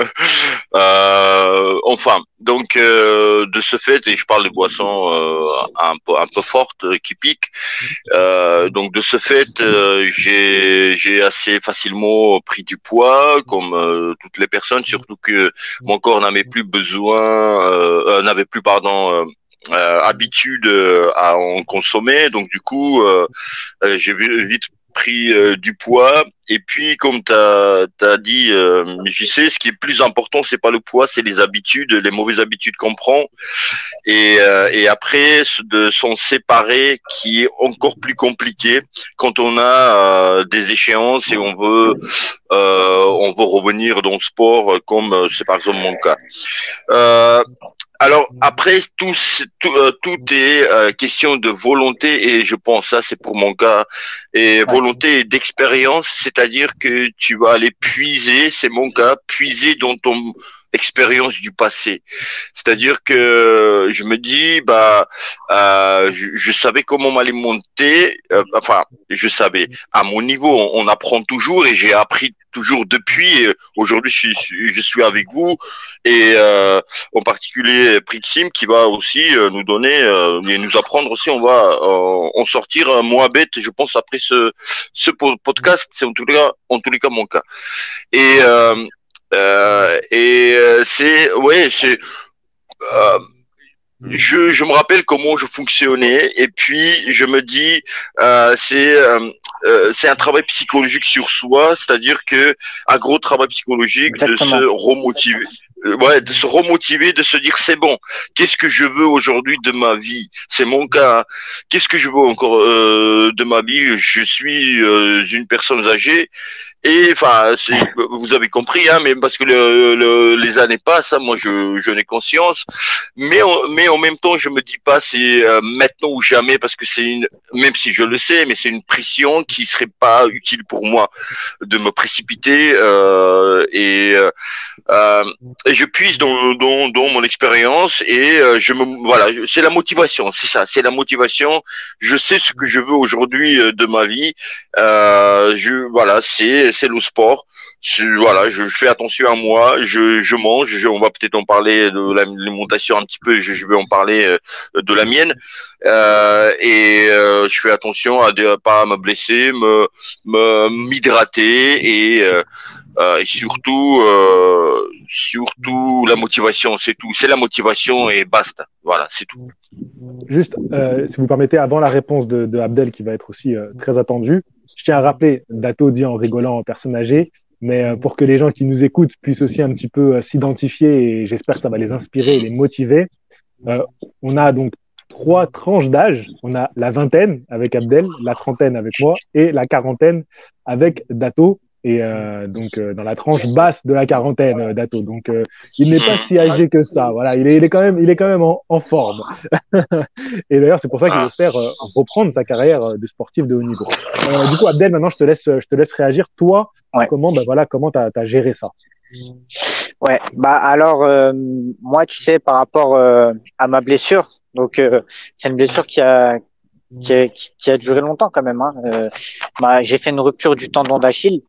euh, enfin, donc euh, de ce fait, et je parle de boissons euh, un peu un peu fortes euh, qui piquent. Euh, donc de ce fait, euh, j'ai j'ai assez facilement pris du poids, comme euh, toutes les personnes, surtout que mon corps n'avait plus besoin, euh, n'avait plus pardon. Euh, Euh, habitude euh, à en consommer, donc du coup euh, euh, j'ai vite pris euh, du poids. Et puis comme t'as t'as dit, euh, je sais, ce qui est plus important, c'est pas le poids, c'est les habitudes, les mauvaises habitudes qu'on prend, et euh, et après de s'en séparer, qui est encore plus compliqué quand on a euh, des échéances et on veut euh, on veut revenir dans le sport, comme euh, c'est par exemple mon cas. Euh, Alors après tout tout, euh, tout est euh, question de volonté, et je pense ça c'est pour mon cas, et volonté et d'expérience, c'est-à-dire que tu vas aller puiser, c'est mon cas, puiser dans ton expérience du passé. C'est-à-dire que je me dis bah euh, je, je savais comment m'alimenter, euh, enfin je savais à mon niveau, on, on apprend toujours, et j'ai appris toujours depuis. Et aujourd'hui je suis je suis avec vous, et euh, en particulier Prixim qui va aussi euh, nous donner euh, et nous apprendre aussi. On va euh, en sortir euh, moins bête, je pense, après ce ce podcast. C'est en tous les cas en tous les cas mon cas. Et euh, euh, et euh, c'est ouais c'est euh, je je me rappelle comment je fonctionnais, et puis je me dis euh, c'est euh, euh, c'est un travail psychologique sur soi, c'est-à-dire que un gros travail psychologique. Exactement. De se remotiver. Ouais, de se remotiver, de se dire c'est bon. Qu'est-ce que je veux aujourd'hui de ma vie? C'est mon cas. Qu'est-ce que je veux encore euh, de ma vie? Je suis euh, une personne âgée, et enfin, c'est, vous avez compris, hein, mais parce que le, le, les années passent, hein, moi je j'en ai conscience. Mais en, mais en même temps, je me dis pas c'est euh, maintenant ou jamais, parce que c'est une, même si je le sais, mais c'est une pression qui serait pas utile pour moi de me précipiter euh, et euh, et je puise dans, dans, dans mon expérience, et euh, je me voilà, c'est la motivation, c'est ça, c'est la motivation. Je sais ce que je veux aujourd'hui euh, de ma vie. Euh, je voilà, c'est c'est le sport. Je, voilà, je, je fais attention à moi, je, je mange. Je, on va peut-être en parler de l'alimentation un petit peu. Je, je vais en parler euh, de la mienne. Euh, et euh, je fais attention à ne pas me blesser, me, me m'hydrater et euh, euh, et surtout, euh, surtout la motivation, c'est tout. C'est la motivation et basta. Voilà, c'est tout. Juste, euh, si vous permettez, avant la réponse de, de Abdel, qui va être aussi euh, très attendue, je tiens à rappeler, Dato dit en rigolant en personne âgée, mais euh, pour que les gens qui nous écoutent puissent aussi un petit peu euh, s'identifier, et j'espère que ça va les inspirer et les motiver, euh, on a donc trois tranches d'âge. On a la vingtaine avec Abdel, la trentaine avec moi et la quarantaine avec Dato. Et euh, donc euh, dans la tranche basse de la quarantaine, euh, Dato. Donc euh, il n'est pas si âgé que ça. Voilà, il est, il est quand même, il est quand même en, en forme. Et d'ailleurs, c'est pour ça qu'il espère euh, reprendre sa carrière de sportif de haut niveau. Euh, du coup, Abdel, maintenant, je te laisse, je te laisse réagir. Toi, Ouais. comment, bah voilà, comment t'as, t'as géré ça? Ouais, bah alors euh, moi, tu sais, par rapport euh, à ma blessure, donc euh, c'est une blessure qui a qui a, qui a duré longtemps quand même. Hein. Euh, bah, j'ai fait une rupture du tendon d'Achille.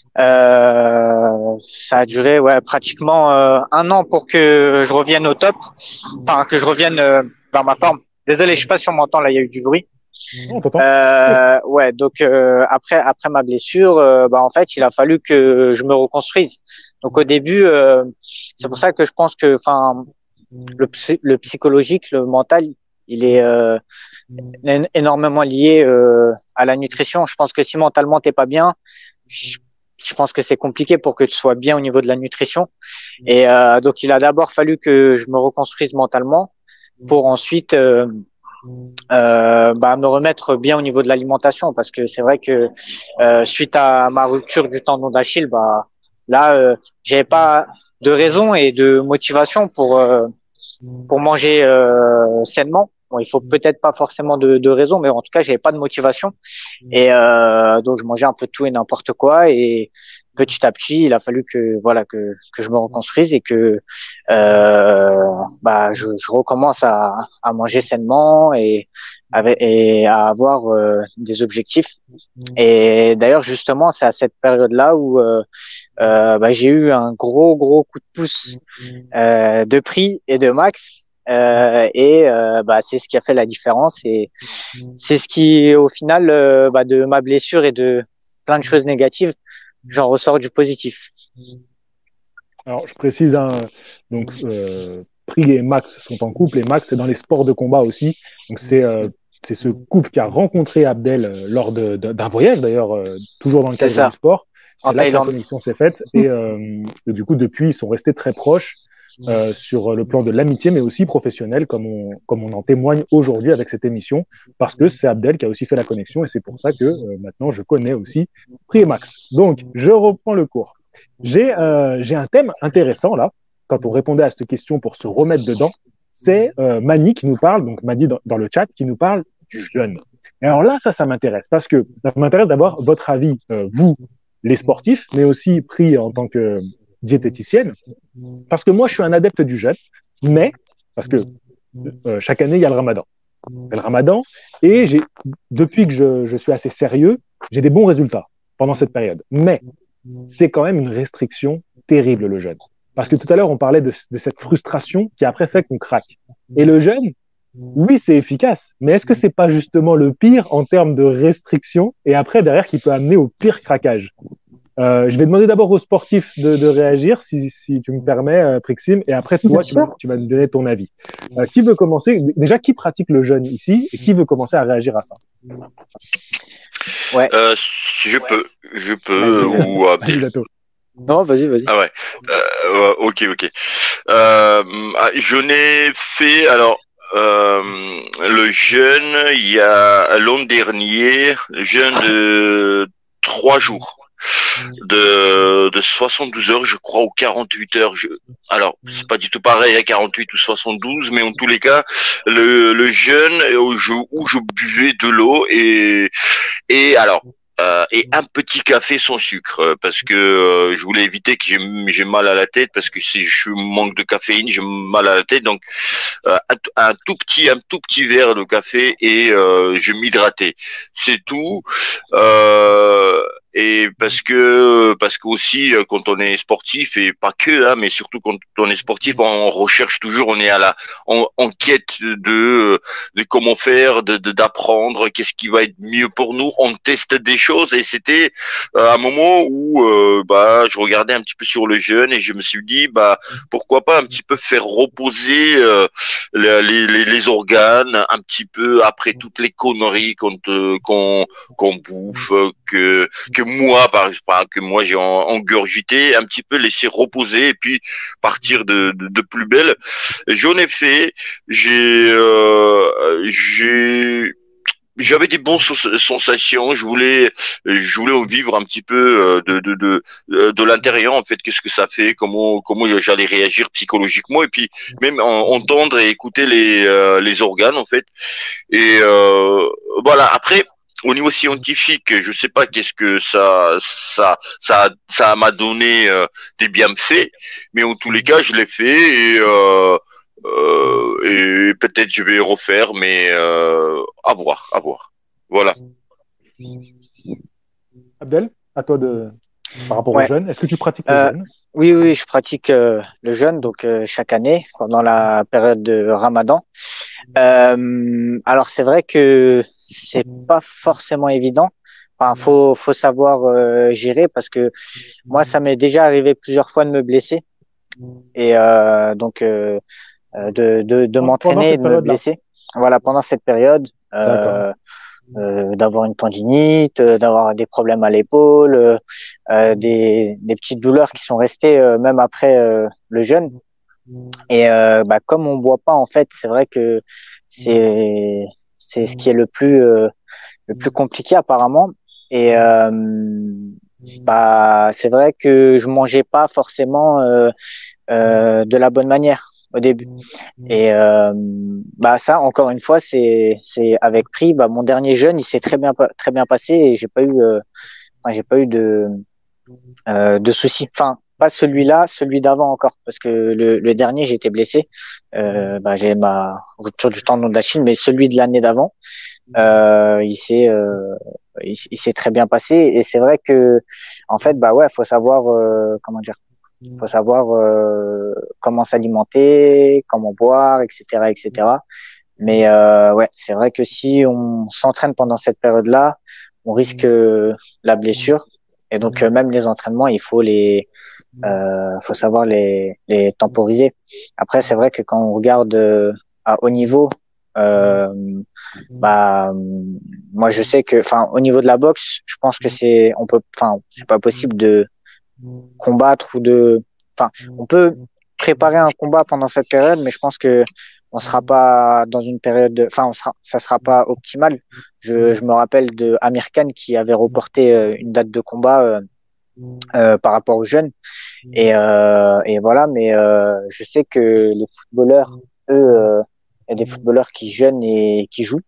Euh, ça a duré ouais pratiquement euh, un an pour que je revienne au top, enfin que je revienne euh, dans ma forme. Désolé, je sais pas si on m'entend là, il y a eu du bruit. On t'entend. Euh, ouais, donc euh, après après ma blessure, euh, bah en fait, il a fallu que je me reconstruise. Donc au début, euh, c'est pour ça que je pense que, enfin, le, psy- le psychologique, le mental, il est euh, é- énormément lié euh, à la nutrition. Je pense que si mentalement t'es pas bien, je, je pense que c'est compliqué pour que tu sois bien au niveau de la nutrition. Et euh, donc il a d'abord fallu que je me reconstruise mentalement pour ensuite euh, euh, bah, me remettre bien au niveau de l'alimentation, parce que c'est vrai que euh, suite à ma rupture du tendon d'Achille, bah là euh, j'avais pas de raison et de motivation pour euh, pour manger euh, sainement. Bon, il faut peut-être pas forcément de, de raison, mais en tout cas j'avais pas de motivation et euh, donc je mangeais un peu tout et n'importe quoi, et petit à petit il a fallu que voilà que que je me reconstruise et que euh, bah je, je recommence à à manger sainement et avec et à avoir euh, des objectifs. Et d'ailleurs justement c'est à cette période là où euh, euh, bah, j'ai eu un gros gros coup de pouce euh, de prix et de max. Euh, et euh, bah, c'est ce qui a fait la différence, et c'est ce qui au final euh, bah, de ma blessure et de plein de choses négatives, j'en ressors du positif. Alors, je précise, hein, donc, euh, Prix et Max sont en couple, et Max, c'est dans les sports de combat aussi. Donc, c'est euh, c'est ce couple qui a rencontré Abdel euh, lors de, de, d'un voyage, d'ailleurs, euh, toujours dans le C'est cadre ça. du sport. C'est En là que la Thaïlande. connexion s'est faite. Et, euh, et du coup, depuis, ils sont restés très proches euh, sur le plan de l'amitié, mais aussi professionnel, comme on, comme on en témoigne aujourd'hui avec cette émission, parce que c'est Abdel qui a aussi fait la connexion, et c'est pour ça que euh, maintenant, je connais aussi Prix et Max. Donc, je reprends le cours. J'ai euh, j'ai un thème intéressant là, quand on répondait à cette question pour se remettre dedans, c'est euh, Mani qui nous parle, donc m'a dit dans, dans le chat, qui nous parle du jeûne. Et alors là, ça, ça m'intéresse, parce que ça m'intéresse d'avoir votre avis, euh, vous, les sportifs, mais aussi Prix en tant que diététicienne, parce que moi, je suis un adepte du jeûne, mais, parce que euh, chaque année, il y a le ramadan. Il y a le ramadan, et j'ai, depuis que je, je suis assez sérieux, j'ai des bons résultats pendant cette période. Mais c'est quand même une restriction terrible, le jeûne. Parce que tout à l'heure, on parlait de, de cette frustration qui après fait qu'on craque. Et le jeûne, oui, c'est efficace, mais est-ce que c'est pas justement le pire en termes de restriction, et après, derrière, qui peut amener au pire craquage? Euh, je vais demander d'abord aux sportifs de, de réagir, si, si tu me permets, euh, Prixim, et après, toi, tu vas, tu vas me donner ton avis. Euh, qui veut commencer? Déjà, qui pratique le jeûne ici, et qui veut commencer à réagir à ça? Ouais. Euh, si je peux, je peux, Vas-y. ou euh, Vas-y, Dato. Non, vas-y, vas-y. ah ouais, euh, ok, ok. Euh, je n'ai fait alors euh, le jeûne il y a l'an dernier, le jeûne de trois jours. De, de soixante-douze heures, je crois, ou quarante-huit heures. Je... Alors, c'est pas du tout pareil à quarante-huit ou soixante-douze, mais en tous les cas, le, le jeûne où je, où je buvais de l'eau et, et alors, euh, et un petit café sans sucre, parce que euh, je voulais éviter que j'ai, j'ai mal à la tête, parce que si je manque de caféine, j'ai mal à la tête, donc euh, un, un tout petit, un tout petit verre de café et euh, je m'hydratais. C'est tout. Euh, Et parce que parce que aussi quand on est sportif et pas que là, mais surtout quand on est sportif, on recherche toujours, on est à la en, en quête de de comment faire, de de- d'apprendre, qu'est-ce qui va être mieux pour nous. On teste des choses et c'était euh, un moment où euh, bah je regardais un petit peu sur le jeûne et je me suis dit bah pourquoi pas un petit peu faire reposer euh, les, les les organes un petit peu après toutes les conneries qu'on te- qu'on qu'on bouffe, que que moi par exemple que moi j'ai en- engurgité, un petit peu laisser reposer et puis partir de de, de plus belle. J'en ai fait, j'ai euh, j'ai j'avais des bonnes sens- sensations, je voulais je voulais en vivre un petit peu euh, de de de euh, de l'intérieur en fait, qu'est-ce que ça fait, comment comment j'allais réagir psychologiquement et puis même en- entendre et écouter les euh, les organes en fait. Et euh, voilà. Après, au niveau scientifique, je sais pas qu'est-ce que ça, ça, ça, ça m'a donné euh, des bienfaits, mais en tous les cas, je l'ai fait et, euh, euh, et peut-être je vais refaire, mais euh, à voir, à voir. Voilà. Abdel, à toi de par rapport au Ouais. jeûne. Est-ce que tu pratiques le Euh, jeûne? oui, oui, je pratique euh, le jeûne donc euh, chaque année pendant la période de Ramadan. Euh, alors c'est vrai que c'est pas forcément évident. Enfin, faut faut savoir euh, gérer parce que moi ça m'est déjà arrivé plusieurs fois de me blesser et euh, donc euh, euh, de de, de Pendant pendant m'entraîner et cette de me période-là. blesser. Voilà, pendant cette période. D'accord. Euh, euh, d'avoir une tendinite, euh, d'avoir des problèmes à l'épaule, euh, euh, des, des petites douleurs qui sont restées euh, même après euh, le jeûne. Et euh, bah, comme on boit pas, en fait, c'est vrai que c'est c'est ce qui est le plus euh, le plus compliqué apparemment. Et euh, bah c'est vrai que je mangeais pas forcément euh, euh, de la bonne manière au début. Et euh, bah ça, encore une fois, c'est c'est avec prix. Bah mon dernier jeûne, il s'est très bien pa- très bien passé et j'ai pas eu euh, enfin, j'ai pas eu de euh, de soucis. Enfin, pas celui-là, celui d'avant encore, parce que le, le dernier, j'ai été blessé. Euh, bah j'ai ma rupture du tendon d'Achille, mais celui de l'année d'avant, euh, il s'est euh, il, il s'est très bien passé. Et c'est vrai que en fait, bah ouais, faut savoir euh, comment dire. Faut savoir euh, comment s'alimenter, comment boire, et cetera, et cetera. Mais euh, ouais, c'est vrai que si on s'entraîne pendant cette période-là, on risque euh, la blessure. Et donc euh, même les entraînements, il faut les, euh, faut savoir les, les temporiser. Après, c'est vrai que quand on regarde euh, à haut niveau, euh, bah moi je sais que, enfin au niveau de la boxe, je pense que c'est, on peut, enfin c'est pas possible de combattre ou de, enfin, on peut préparer un combat pendant cette période, mais je pense que on sera pas dans une période, de, enfin, on sera, ça sera pas optimal. Je, je me rappelle de Amir Khan qui avait reporté euh, une date de combat euh, euh, par rapport aux jeunes, et, euh, et voilà. Mais euh, je sais que les footballeurs, eux, euh, il y a des footballeurs qui jeûnent et qui jouent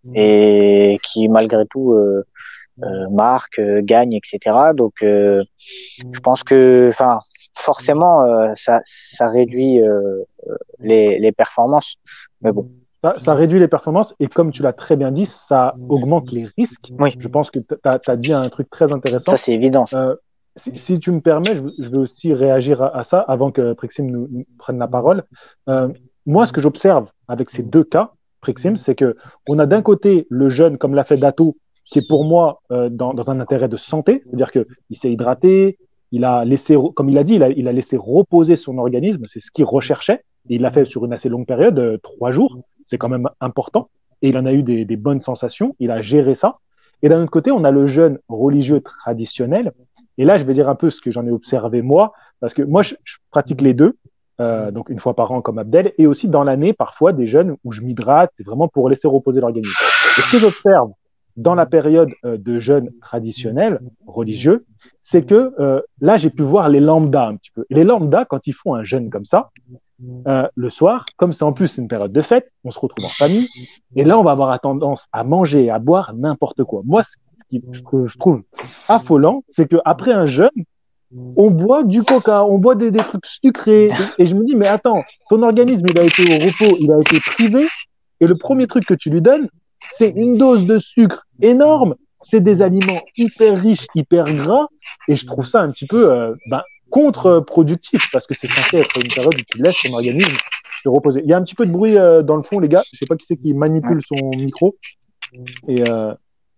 et qui malgré tout euh, euh, marquent, euh, gagnent, et cetera. Donc euh, je pense que, enfin, forcément, euh, ça, ça réduit euh, les, les performances. Mais bon, Ça, ça réduit les performances et comme tu l'as très bien dit, ça augmente les risques. oui, Je pense que tu as dit un truc très ça intéressant. c'est évident. Ça. Euh, si, si tu me permets, je, je veux aussi réagir à, à ça avant que Prixim nous, nous prenne la parole. Euh, moi, ce que j'observe avec ces deux cas, Prixim, c'est que on a d'un côté le jeune, comme l'a fait Dato, qui est pour moi euh, dans, dans un intérêt de santé, c'est-à-dire qu'il s'est hydraté, il a laissé, comme il a dit, il a, il a laissé reposer son organisme, c'est ce qu'il recherchait, et il l'a fait sur une assez longue période, euh, trois jours, c'est quand même important, et il en a eu des, des bonnes sensations, il a géré ça. Et d'un autre côté, on a le jeune religieux traditionnel, et là, je vais dire un peu ce que j'en ai observé moi, parce que moi, je, je pratique les deux, euh, donc une fois par an comme Abdel, et aussi dans l'année, parfois, des jeûnes où je m'hydrate, c'est vraiment pour laisser reposer l'organisme. Et ce que j'observe dans la période euh, de jeûne traditionnel, religieux, c'est que euh, là, j'ai pu voir les lambdas un petit peu. Et les lambdas, quand ils font un jeûne comme ça, euh, le soir, comme c'est en plus une période de fête, on se retrouve en famille, et là, on va avoir tendance à manger et à boire n'importe quoi. Moi, ce qui, que je trouve affolant, c'est qu'après un jeûne, on boit du coca, on boit des, des trucs sucrés, et, et je me dis, mais attends, ton organisme, il a été au repos, il a été privé, et le premier truc que tu lui donnes, c'est une dose de sucre énorme c'est des aliments hyper riches, hyper gras, et je trouve ça un petit peu euh, ben, contre-productif, parce que c'est censé être une période où tu laisses ton organisme se reposer. Il y a un petit peu de bruit euh, dans le fond, les gars. Je sais pas qui c'est qui manipule son micro. Et, euh,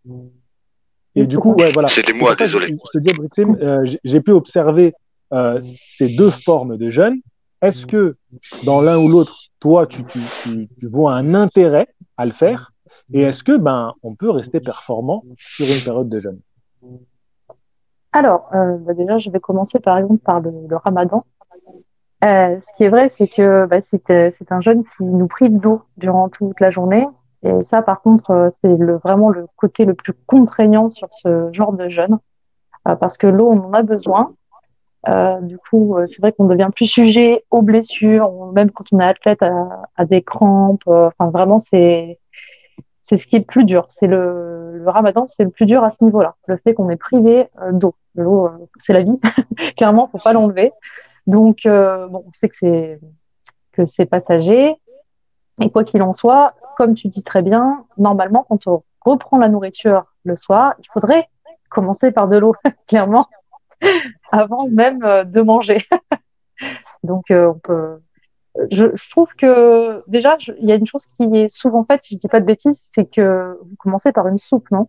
et du coup, ouais, voilà. C'était moi, désolé. Je, je te dis, Brixim, euh, j'ai pu observer euh, ces deux formes de jeûne. Est-ce que dans l'un ou l'autre, toi, tu, tu, tu, tu vois un intérêt à le faire? Et est-ce que ben on peut rester performant sur une période de jeûne? Alors, euh, bah déjà, je vais commencer par exemple par le, le Ramadan. Euh, ce qui est vrai, c'est que bah, c'est euh, c'est un jeûne qui nous prive d'eau durant toute la journée. Et ça, par contre, euh, c'est le, vraiment le côté le plus contraignant sur ce genre de jeûne, euh, parce que l'eau, on en a besoin. Euh, du coup, euh, c'est vrai qu'on devient plus sujet aux blessures, on- même quand on est athlète, à, à des crampes. euh, Enfin, vraiment, c'est c'est ce qui est le plus dur. C'est le, le Ramadan, c'est le plus dur à ce niveau-là. Le fait qu'on est privé euh, d'eau. L'eau, euh, c'est la vie. Clairement, faut pas l'enlever. Donc, euh, bon, on sait que c'est que c'est passager. Et quoi qu'il en soit, comme tu dis très bien, normalement, quand on reprend la nourriture le soir, il faudrait commencer par de l'eau, clairement, avant même euh, de manger. Donc, euh, on peut. Je, je trouve que déjà, je- il y a une chose qui est souvent faite, si je dis pas de bêtises, c'est que vous commencez par une soupe, non?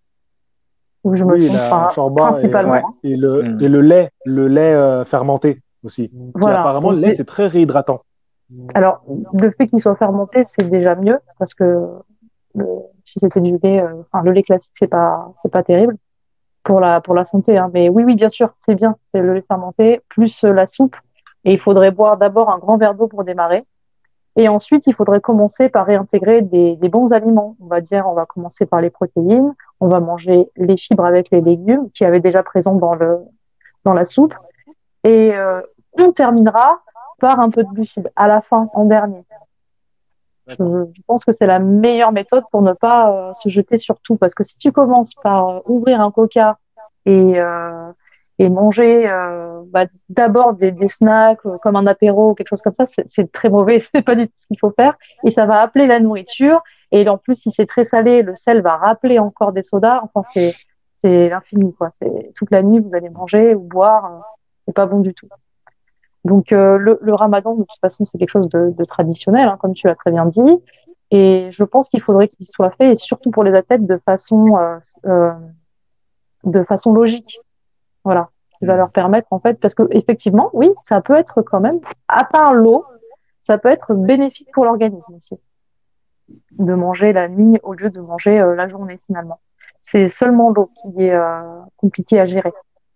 Ou je me Oui, trompe, la enfin, shorba et, euh, Ouais. principalement. Hein. et le Mm. et le lait, le lait euh, fermenté aussi. Qui Voilà. apparemment, le Donc, lait des- c'est très réhydratant. alors, le fait qu'il soit fermenté, c'est déjà mieux parce que le- si c'était du lait, euh, enfin, le lait classique, c'est pas, c'est pas terrible pour la, pour la santé. Hein. Mais oui, oui, bien sûr, c'est bien. C'est le lait fermenté plus euh, la soupe. Et il faudrait boire d'abord un grand verre d'eau pour démarrer. Et ensuite, il faudrait commencer par réintégrer des, des bons aliments. On va dire, on va commencer par les protéines. On va manger les fibres avec les légumes qui avaient déjà présent dans le, dans la soupe. Et euh, on terminera par un peu de glucides à la fin, en dernier. Je, je pense que c'est la meilleure méthode pour ne pas euh, se jeter sur tout. Parce que si tu commences par euh, ouvrir un coca et, euh, et manger euh, bah, d'abord des, des snacks euh, comme un apéro ou quelque chose comme ça, c'est c'est très mauvais. C'est pas du tout ce qu'il faut faire. Et ça va appeler la nourriture. Et en plus, si c'est très salé, le sel va rappeler encore des sodas. Enfin, c'est c'est l'infini, quoi. C'est toute la nuit, vous allez manger ou boire. euh, c'est pas bon du tout. Donc euh, le, le ramadan, de toute façon, c'est quelque chose de, de traditionnel, hein, comme tu l'as très bien dit. Et je pense qu'il faudrait qu'il soit fait, et surtout pour les athlètes, de façon, euh, euh, de façon logique. Voilà, qui va leur permettre, en fait, parce que effectivement, oui, ça peut être quand même, à part l'eau, ça peut être bénéfique pour l'organisme aussi, de manger la nuit au lieu de manger euh, la journée finalement. C'est seulement l'eau qui est euh, compliqué à gérer.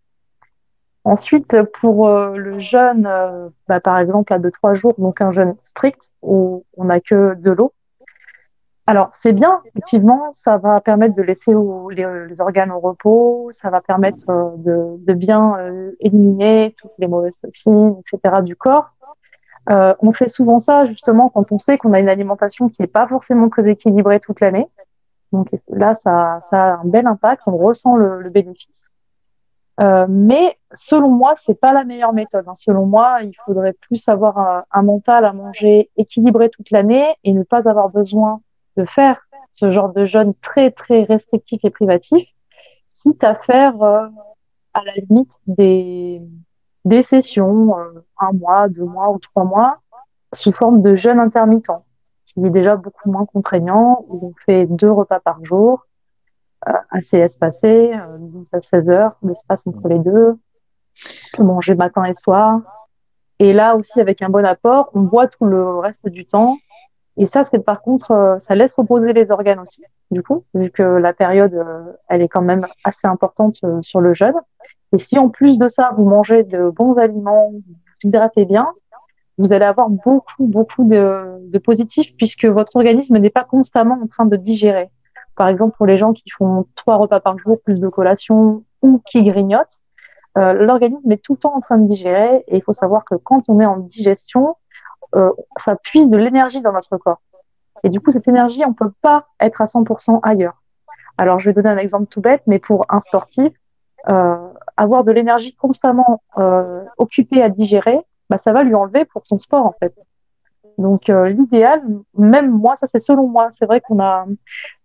Ensuite, pour euh, le jeûne, euh, bah, par exemple, à deux, trois jours, donc un jeûne strict où on n'a que de l'eau. Alors, c'est bien, effectivement, ça va permettre de laisser au- les, les organes au repos, ça va permettre euh, de, de bien euh, éliminer toutes les mauvaises toxines, et cetera du corps. Euh, on fait souvent ça, justement, quand on sait qu'on a une alimentation qui n'est pas forcément très équilibrée toute l'année. Donc là, ça, ça a un bel impact, on ressent le, le bénéfice. Euh, mais selon moi, c'est pas la meilleure méthode. Hein. Selon moi, il faudrait plus avoir un, un mental à manger équilibré toute l'année et ne pas avoir besoin de faire ce genre de jeûne très très restrictif et privatif, quitte à faire euh, à la limite des des sessions, euh, un mois, deux mois ou trois mois, sous forme de jeûne intermittent, qui est déjà beaucoup moins contraignant, où on fait deux repas par jour assez espacé, euh, douze à seize heures d'espace entre les deux. On peut manger matin et soir. Et là aussi, avec un bon apport, on boit tout le reste du temps. Et ça, c'est par contre, euh, ça laisse reposer les organes aussi, du coup, vu que la période, euh, elle est quand même assez importante euh, sur le jeûne. Et si en plus de ça, vous mangez de bons aliments, vous vous hydratez bien, vous allez avoir beaucoup, beaucoup de, de positifs puisque votre organisme n'est pas constamment en train de digérer. Par exemple, pour les gens qui font trois repas par jour plus de collation ou qui grignotent, euh, l'organisme est tout le temps en train de digérer et il faut savoir que quand on est en digestion, euh, ça puise de l'énergie dans notre corps. Et du coup, cette énergie, on peut pas être à cent pour cent ailleurs. Alors, je vais donner un exemple tout bête, mais pour un sportif, euh, avoir de l'énergie constamment euh, occupée à digérer, bah, ça va lui enlever pour son sport en fait. Donc euh, l'idéal, même moi, ça c'est selon moi, c'est vrai qu'on a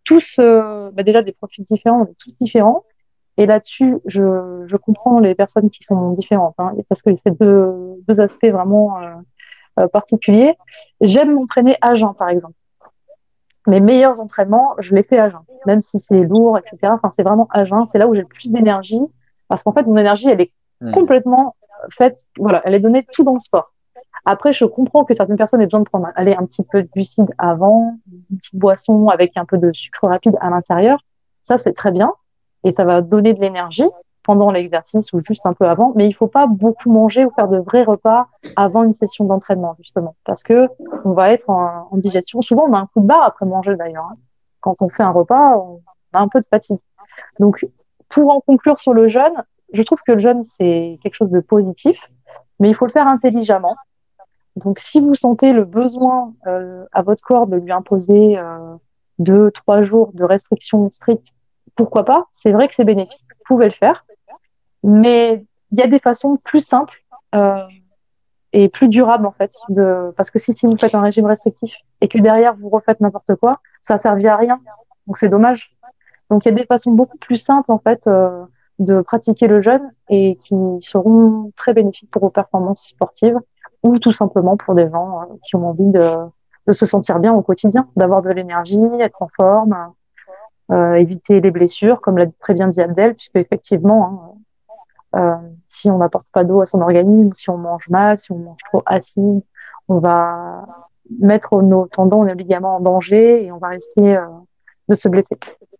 tous euh, bah déjà des profils différents, on est tous différents. Et là-dessus, je, je comprends les personnes qui sont différentes, hein, parce que c'est deux, deux aspects vraiment euh, euh, particuliers. J'aime m'entraîner à jeun, par exemple. Mes meilleurs entraînements, je les fais à jeun, même si c'est lourd, et cetera. Enfin, c'est vraiment à jeun. C'est là où j'ai le plus d'énergie, parce qu'en fait, mon énergie, elle est Mmh. complètement faite. Voilà, elle est donnée tout dans le sport. Après, je comprends que certaines personnes aient besoin de prendre, aller un petit peu de glucides avant, une petite boisson avec un peu de sucre rapide à l'intérieur. Ça, c'est très bien, et ça va donner de l'énergie pendant l'exercice ou juste un peu avant. Mais il faut pas beaucoup manger ou faire de vrais repas avant une session d'entraînement, justement, parce que on va être en, en digestion. Souvent, on a un coup de barre après manger, d'ailleurs, hein. Quand on fait un repas, on a un peu de fatigue. Donc, pour en conclure sur le jeûne, je trouve que le jeûne, c'est quelque chose de positif, mais il faut le faire intelligemment. Donc, si vous sentez le besoin euh, à votre corps de lui imposer euh, deux, trois jours de restriction stricte, pourquoi pas? C'est vrai que c'est bénéfique. Vous pouvez le faire, mais il y a des façons plus simples euh, et plus durables en fait. De... Parce que si, si vous faites un régime restrictif et que derrière vous refaites n'importe quoi, ça ne servit à rien. Donc, c'est dommage. Donc, il y a des façons beaucoup plus simples en fait euh, de pratiquer le jeûne et qui seront très bénéfiques pour vos performances sportives ou tout simplement pour des gens euh, qui ont envie de, de se sentir bien au quotidien, d'avoir de l'énergie, être en forme, euh, éviter les blessures, comme l'a très bien dit Abdel, puisque effectivement, hein, euh, si on n'apporte pas d'eau à son organisme, si on mange mal, si on mange trop acide, on va mettre nos tendons, nos ligaments en danger et on va risquer euh, de se blesser.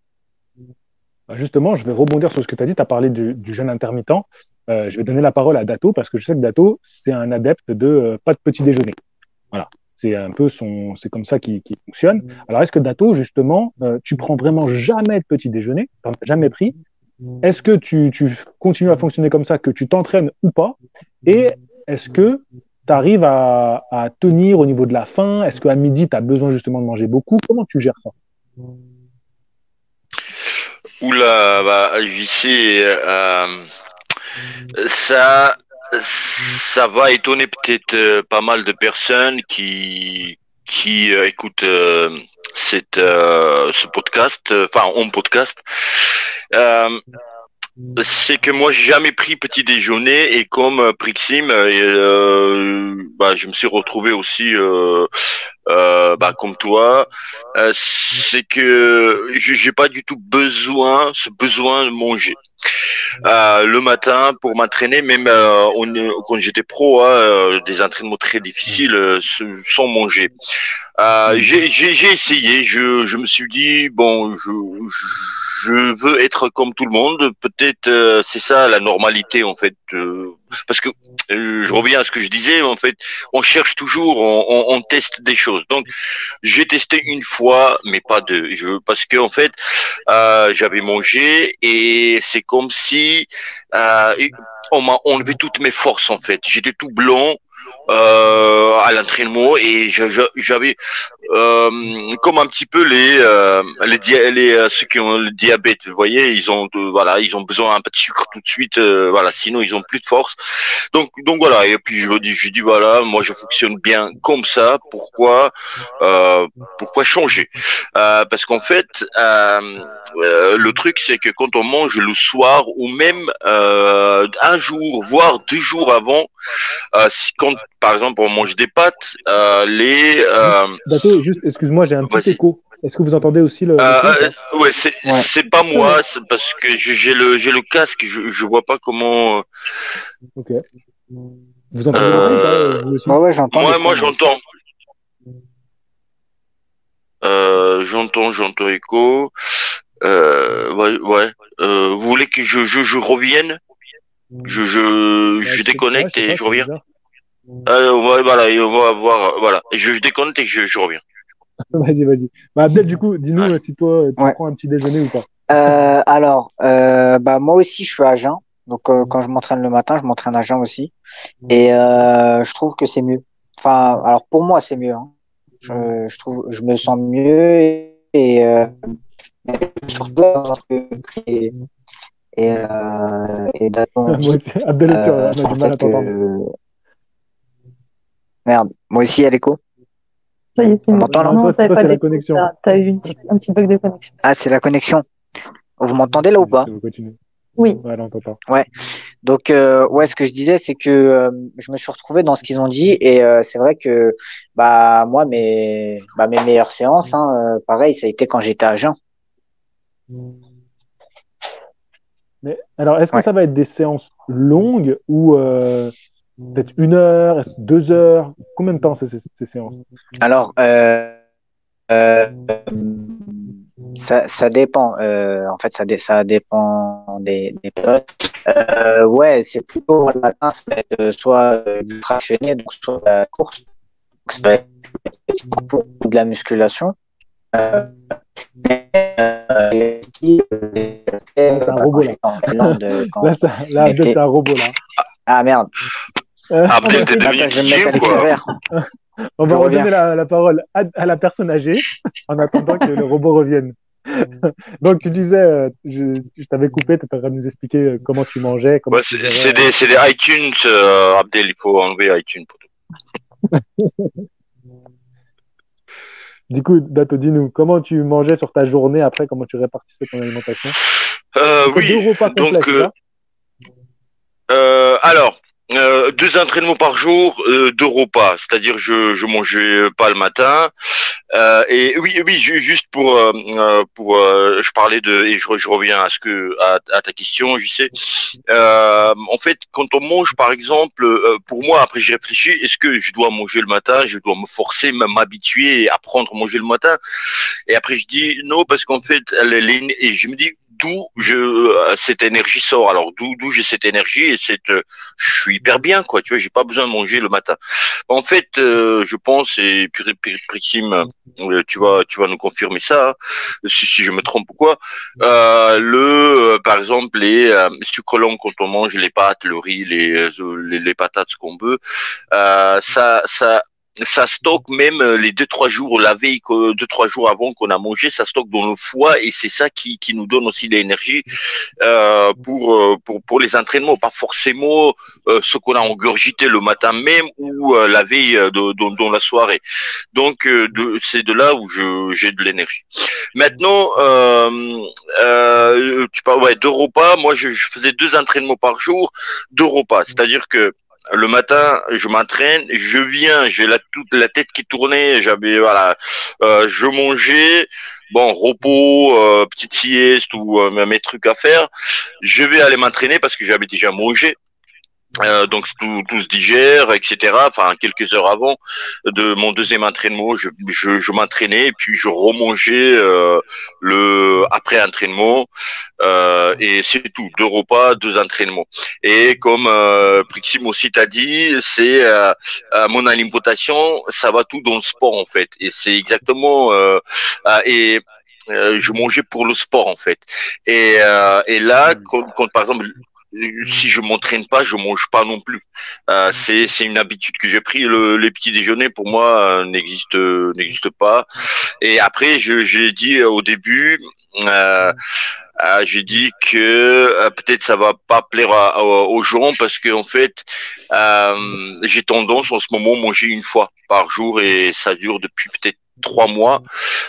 Justement, je vais rebondir sur ce que tu as dit. Tu as parlé du, du jeûne intermittent. Euh, je vais donner la parole à Dato parce que je sais que Dato, c'est un adepte de euh, pas de petit déjeuner. Voilà. C'est un peu son, c'est comme ça qu'il qu'il fonctionne. Alors, est-ce que Dato, justement, euh, tu prends vraiment jamais de petit déjeuner? T'en as jamais pris? Est-ce que tu, tu continues à fonctionner comme ça, que tu t'entraînes ou pas? Et est-ce que tu arrives à, à tenir au niveau de la faim? Est-ce qu'à midi, tu as besoin justement de manger beaucoup? Comment tu gères ça? Oula, bah, J C, euh, ça, ça va étonner peut-être euh, pas mal de personnes qui, qui euh, écoutent euh, cette, euh, ce podcast, euh, enfin, on podcast. Euh, c'est que moi j'ai jamais pris petit déjeuner et comme euh, Prixim, euh, bah, je me suis retrouvé aussi euh, euh, bah, comme toi, euh, c'est que j'ai pas du tout besoin, ce besoin de manger. Euh, le matin pour m'entraîner, même euh, on, quand j'étais pro, hein, des entraînements très difficiles euh, sans manger. Euh, j'ai, j'ai, j'ai essayé, je, je me suis dit bon, je, je veux être comme tout le monde. Peut-être euh, c'est ça la normalité en fait, euh, parce que euh, je reviens à ce que je disais. En fait, on cherche toujours, on, on, on teste des choses. Donc j'ai testé une fois, mais pas deux. Je parce que en fait, euh, j'avais mangé et c'est comme si euh, on m'a enlevé toutes mes forces en fait. J'étais tout blanc. Euh, à l'entraînement et je, je, j'avais euh, comme un petit peu les euh, les, dia- les euh, ceux qui ont le diabète, vous voyez, ils ont de, voilà, ils ont besoin un peu de sucre tout de suite, euh, voilà, sinon ils ont plus de force. Donc donc voilà, et puis je dis je dis voilà, moi je fonctionne bien comme ça, pourquoi euh, pourquoi changer? Euh, parce qu'en fait euh, euh, le truc c'est que quand on mange le soir ou même euh, un jour voire deux jours avant, euh, si, quand par exemple on mange des pâtes, euh, les euh, Dato, juste, excuse-moi, j'ai un petit vas-y. écho. Est-ce que vous entendez aussi le, le Euh, son ou euh, pas? ouais, c'est Ouais. c'est pas moi, c'est parce que j'ai j'ai le j'ai le casque, je je vois pas comment. Ok. Vous entendez le bruit ou pas, Euh, vous aussi? Ouais, ouais, j'entends. moi les moi sons, ouais. j'entends. Euh, j'entends j'entends écho. Euh, ouais ouais. Euh, vous voulez que je je je revienne? Je je Bah, je je sais, ouais, déconnecte je sais et pas, je c'est reviens. bizarre. Euh, ouais, voilà, et on va voir, voilà. Et je, je déconnecte et je, je reviens. Vas-y, vas-y. Bah, Abdel, du coup, dis-nous Allez. euh, si toi, euh, tu Ouais. prends un petit déjeuner ou pas. Euh, alors, euh, bah moi aussi, je suis à jeun. Donc, euh, quand je m'entraîne le matin, je m'entraîne à jeun aussi. Et euh, je trouve que c'est mieux. Enfin, alors pour moi, c'est mieux. Hein. Je, je trouve, je me sens mieux et, et euh, surtout parce que et et, euh, et d'attendre Moi aussi, Abdel aussi, on euh, a sur du le mal à fait t'entendre. que merde. Moi aussi, il y a l'écho. Ça y est, c'est On bon. m'entend là? Non, toi, t'avais toi, pas c'est la d'écho, connexion. t'as, t'as eu une petite- un petit bug de connexion. Ah, c'est la connexion. Vous m'entendez là ou Vas-y, pas? ça va continuer. Oui. Ouais, là, on t'entend. Ouais. Donc, euh, ouais, ce que je disais, c'est que euh, je me suis retrouvé dans ce qu'ils ont dit et euh, c'est vrai que bah moi, mes bah mes meilleures séances, hein, euh, pareil, ça a été quand j'étais à jeun. Mais alors, est-ce que Ouais. ça va être des séances longues ou euh, peut-être une heure, est-ce que deux heures? Combien de temps c'est ces, ces séances? Alors, euh, euh, ça, ça dépend. Euh, en fait, ça, dé- ça dépend des, des périodes. Euh, ouais, c'est plutôt le matin, ça va être euh, soit euh, du fractionné, donc soit de la course, donc ça va être pour de la musculation. Euh, mais, euh, j'ai aussi, euh, Là, c'est un bah, robot quand là. j'étais en Finlande, euh, Là, quand ça, là, Abdel, j'étais... c'est un robot là. Ah merde, Euh, on Abdel, va, t'es devenu attends, je vais me D J mettre à ou quoi? l'extérieur. on Je va reviens. redonner la, la parole à, à la personne âgée en attendant que le robot revienne. Donc, tu disais, euh, je, je t'avais coupé, tu étais en train de nous expliquer euh, comment tu mangeais, comment Ouais, tu c'est gérais. c'est euh, des, c'est des iTunes, euh, Abdel, il faut enlever iTunes. Du coup, Dato, dis-nous, comment tu mangeais sur ta journée après, comment tu répartissais ton alimentation? Euh, C'était deux oui, repas complets, donc, c'est euh, ça? euh, alors, euh, deux entraînements par jour, euh, deux repas, c'est-à-dire je je mangeais pas le matin. Euh, et oui, oui, ju- juste pour euh, euh, pour euh, je parlais de et je, re- je reviens à ce que à, à ta question, je sais. Euh, en fait, quand on mange, par exemple, euh, pour moi, après j'ai réfléchi, est-ce que je dois manger le matin, je dois me forcer, m- m'habituer, et apprendre à manger le matin? Et après je dis non parce qu'en fait, elle, elle est- et je me dis d'où je euh, cette énergie sort. Alors d'où d'où j'ai cette énergie et cette euh, je suis hyper bien quoi. Tu vois, j'ai pas besoin de manger le matin. En fait, euh, je pense et Pri- Pri- Prixim, euh, tu vas tu vas nous confirmer ça, hein, si, si je me trompe ou quoi. Euh, le euh, par exemple les euh, sucres longs quand on mange les pâtes, le riz, les euh, les, les patates, ce qu'on veut, euh, ça ça ça stocke même euh, les deux trois jours la veille que deux trois jours avant qu'on a mangé, ça stocke dans le foie et c'est ça qui qui nous donne aussi l'énergie euh, pour euh, pour pour les entraînements, pas forcément euh, ce qu'on a engurgité le matin même ou euh, la veille euh, de, dans, dans la soirée. Donc euh, de, c'est de là où je j'ai de l'énergie. Maintenant, euh, euh, tu parles ouais deux repas. Moi, je, je faisais deux entraînements par jour, deux repas. C'est-à-dire que le matin, je m'entraîne, je viens, j'ai la toute la tête qui tournait, j'avais voilà, euh, je mangeais, bon repos, euh, petite sieste ou euh, mes trucs à faire. Je vais aller m'entraîner parce que j'avais déjà mangé. Euh, donc tout, tout se digère, et cetera. Enfin, quelques heures avant de mon deuxième entraînement, je, je, je m'entraînais et puis je remangeais euh, le après entraînement euh, et c'est tout. Deux repas, deux entraînements. Et comme euh, Prixim aussi t'a dit, c'est euh, euh, mon alimentation, ça va tout dans le sport en fait. Et c'est exactement euh, euh, et euh, je mangeais pour le sport en fait. Et, euh, et là, quand, quand par exemple si je m'entraîne pas, je mange pas non plus. Euh, c'est c'est une habitude que j'ai pris. Le, les petits déjeuners pour moi euh, n'existe n'existe pas. Et après, je j'ai dit au début, euh, euh, j'ai dit que euh, peut-être ça va pas plaire à- à- aux gens parce que en fait, euh, j'ai tendance en ce moment à manger une fois par jour et ça dure depuis peut-être trois mois.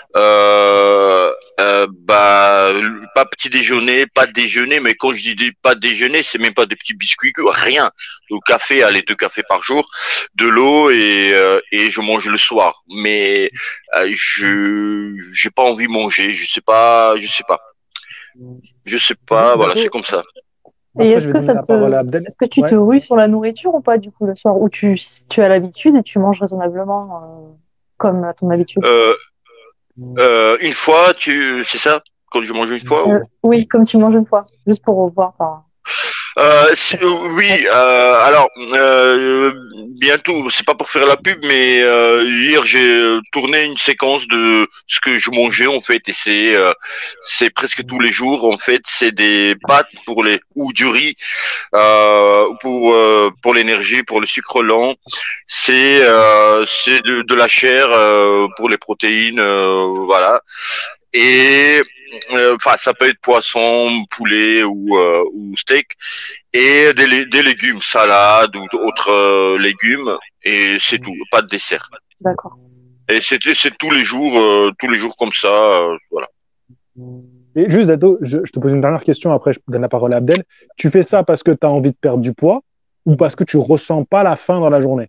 Euh, euh, bah, pas petit déjeuner, pas déjeuner, mais quand je dis des- pas déjeuner, c'est même pas des petits biscuits, que- rien. Au café, allez, deux cafés par jour, de l'eau et euh, et je mange le soir. Mais euh, je j'ai pas envie de manger, je sais pas, je sais pas, je sais pas, voilà, c'est Dato, comme ça. Et après, est-ce je vais que donner ça la parole te, à Abdel. est-ce que tu te Ouais. rues sur la nourriture ou pas du coup le soir, ou tu, tu as l'habitude et tu manges raisonnablement euh, comme à ton habitude? Euh, euh, une fois, tu, c'est ça, quand je mange une fois Euh, ou? oui, comme tu manges une fois, juste pour voir. Enfin, Euh, si- euh, oui, euh, alors euh, bientôt, c'est pas pour faire la pub, mais euh, hier j'ai euh, tourné une séquence de ce que je mangeais en fait, et c'est euh, c'est presque tous les jours en fait, c'est des pâtes pour les ou du riz euh, pour euh, pour l'énergie, pour le sucre lent, c'est euh, c'est de, de la chair euh, pour les protéines, euh, voilà. Et euh, enfin, ça peut être poisson, poulet ou, euh, ou steak, et des, lé- des légumes, salade ou d'autres euh, légumes, et c'est tout, pas de dessert. d'accord. et c'est c'est tous les jours, euh, tous les jours comme ça, euh, voilà. Et juste, Dado, je, je te pose une dernière question, après je donne la parole à Abdel. Tu fais ça parce que tu as envie de perdre du poids ou parce que tu ressens pas la faim dans la journée?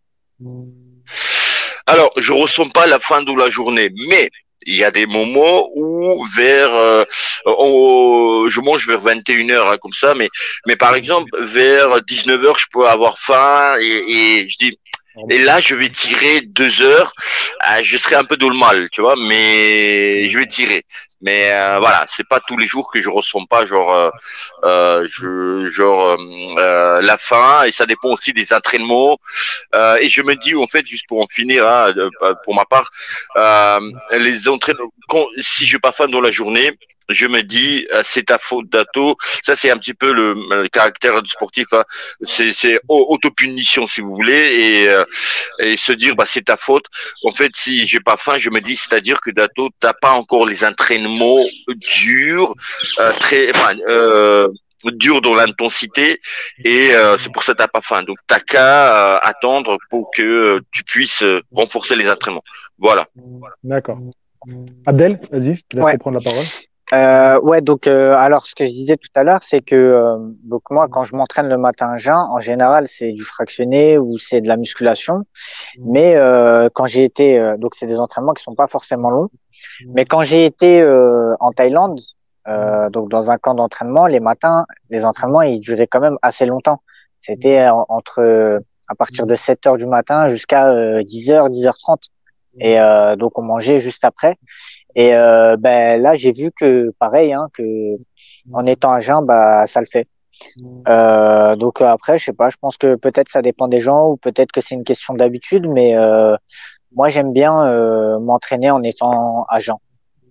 Alors, je ressens pas la fin de la journée, mais il y a des moments où vers, euh, on- je mange vers vingt et une heures, hein, comme ça, mais, mais par exemple, vers dix-neuf heures, je peux avoir faim et, et je dis, et là, je vais tirer deux heures. Euh, je serai un peu dans le mal, tu vois, mais je vais tirer. Mais euh, voilà, c'est pas tous les jours que je ressens pas genre, euh, euh, je, genre euh, euh, la faim. Et ça dépend aussi des entraînements. Euh, et je me dis en fait, juste pour en finir, hein, de- pour ma part, euh, les entraînements. Quand, si je n'ai pas faim dans la journée, je me dis euh, c'est ta faute, Dato. Ça c'est un petit peu le, le caractère du sportif. Hein. C'est c'est au- autopunition si vous voulez et euh, et se dire bah c'est ta faute. En fait, si j'ai pas faim, je me dis c'est-à-dire que Dato t'as pas encore les entraînements durs, euh, très enfin euh, durs dans l'intensité et euh, c'est pour ça que t'as pas faim. Donc t'as qu'à euh, attendre pour que euh, tu puisses euh, renforcer les entraînements. Voilà. D'accord. Abdel, vas-y, je te laisse Ouais. reprendre la parole. Euh, ouais, donc euh, alors ce que je disais tout à l'heure, c'est que euh, donc moi quand je m'entraîne le matin à jeun, en général c'est du fractionné ou c'est de la musculation. Mais euh, quand j'ai été euh, donc c'est des entraînements qui sont pas forcément longs. Mais quand j'ai été euh, en Thaïlande, euh, donc dans un camp d'entraînement, les matins, les entraînements ils duraient quand même assez longtemps. C'était en- entre euh, à partir de sept heures du matin jusqu'à euh, dix heures, dix heures trente. Et euh, donc on mangeait juste après. Et euh, ben là, j'ai vu que pareil, hein, que en étant à jeun, bah ça le fait. Euh, donc après, je sais pas, je pense que peut-être ça dépend des gens ou peut-être que c'est une question d'habitude, mais euh, moi j'aime bien euh, m'entraîner en étant à jeun.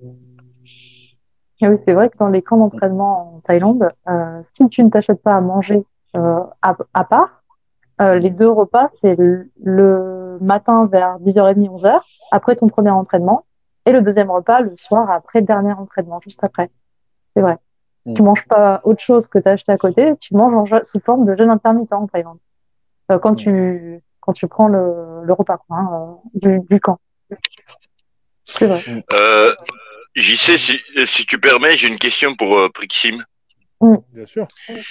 Ah oui, c'est vrai que dans les camps d'entraînement en Thaïlande, euh, si tu ne t'achètes pas à manger euh, à, à part, euh, les deux repas, c'est le, le matin vers dix heures trente, onze heures, après ton premier entraînement, et le deuxième repas le soir après le dernier entraînement, juste après. C'est vrai. Mm. Tu manges pas autre chose que tu as acheté à côté, tu manges en je- sous forme de jeûne intermittent en Thaïlande. Euh, quand Mm. tu quand tu prends le, le repas quoi, hein, euh, du, du camp. C'est vrai. Euh, J'y sais si, si tu permets, j'ai une question pour euh, Prixim. Bien sûr.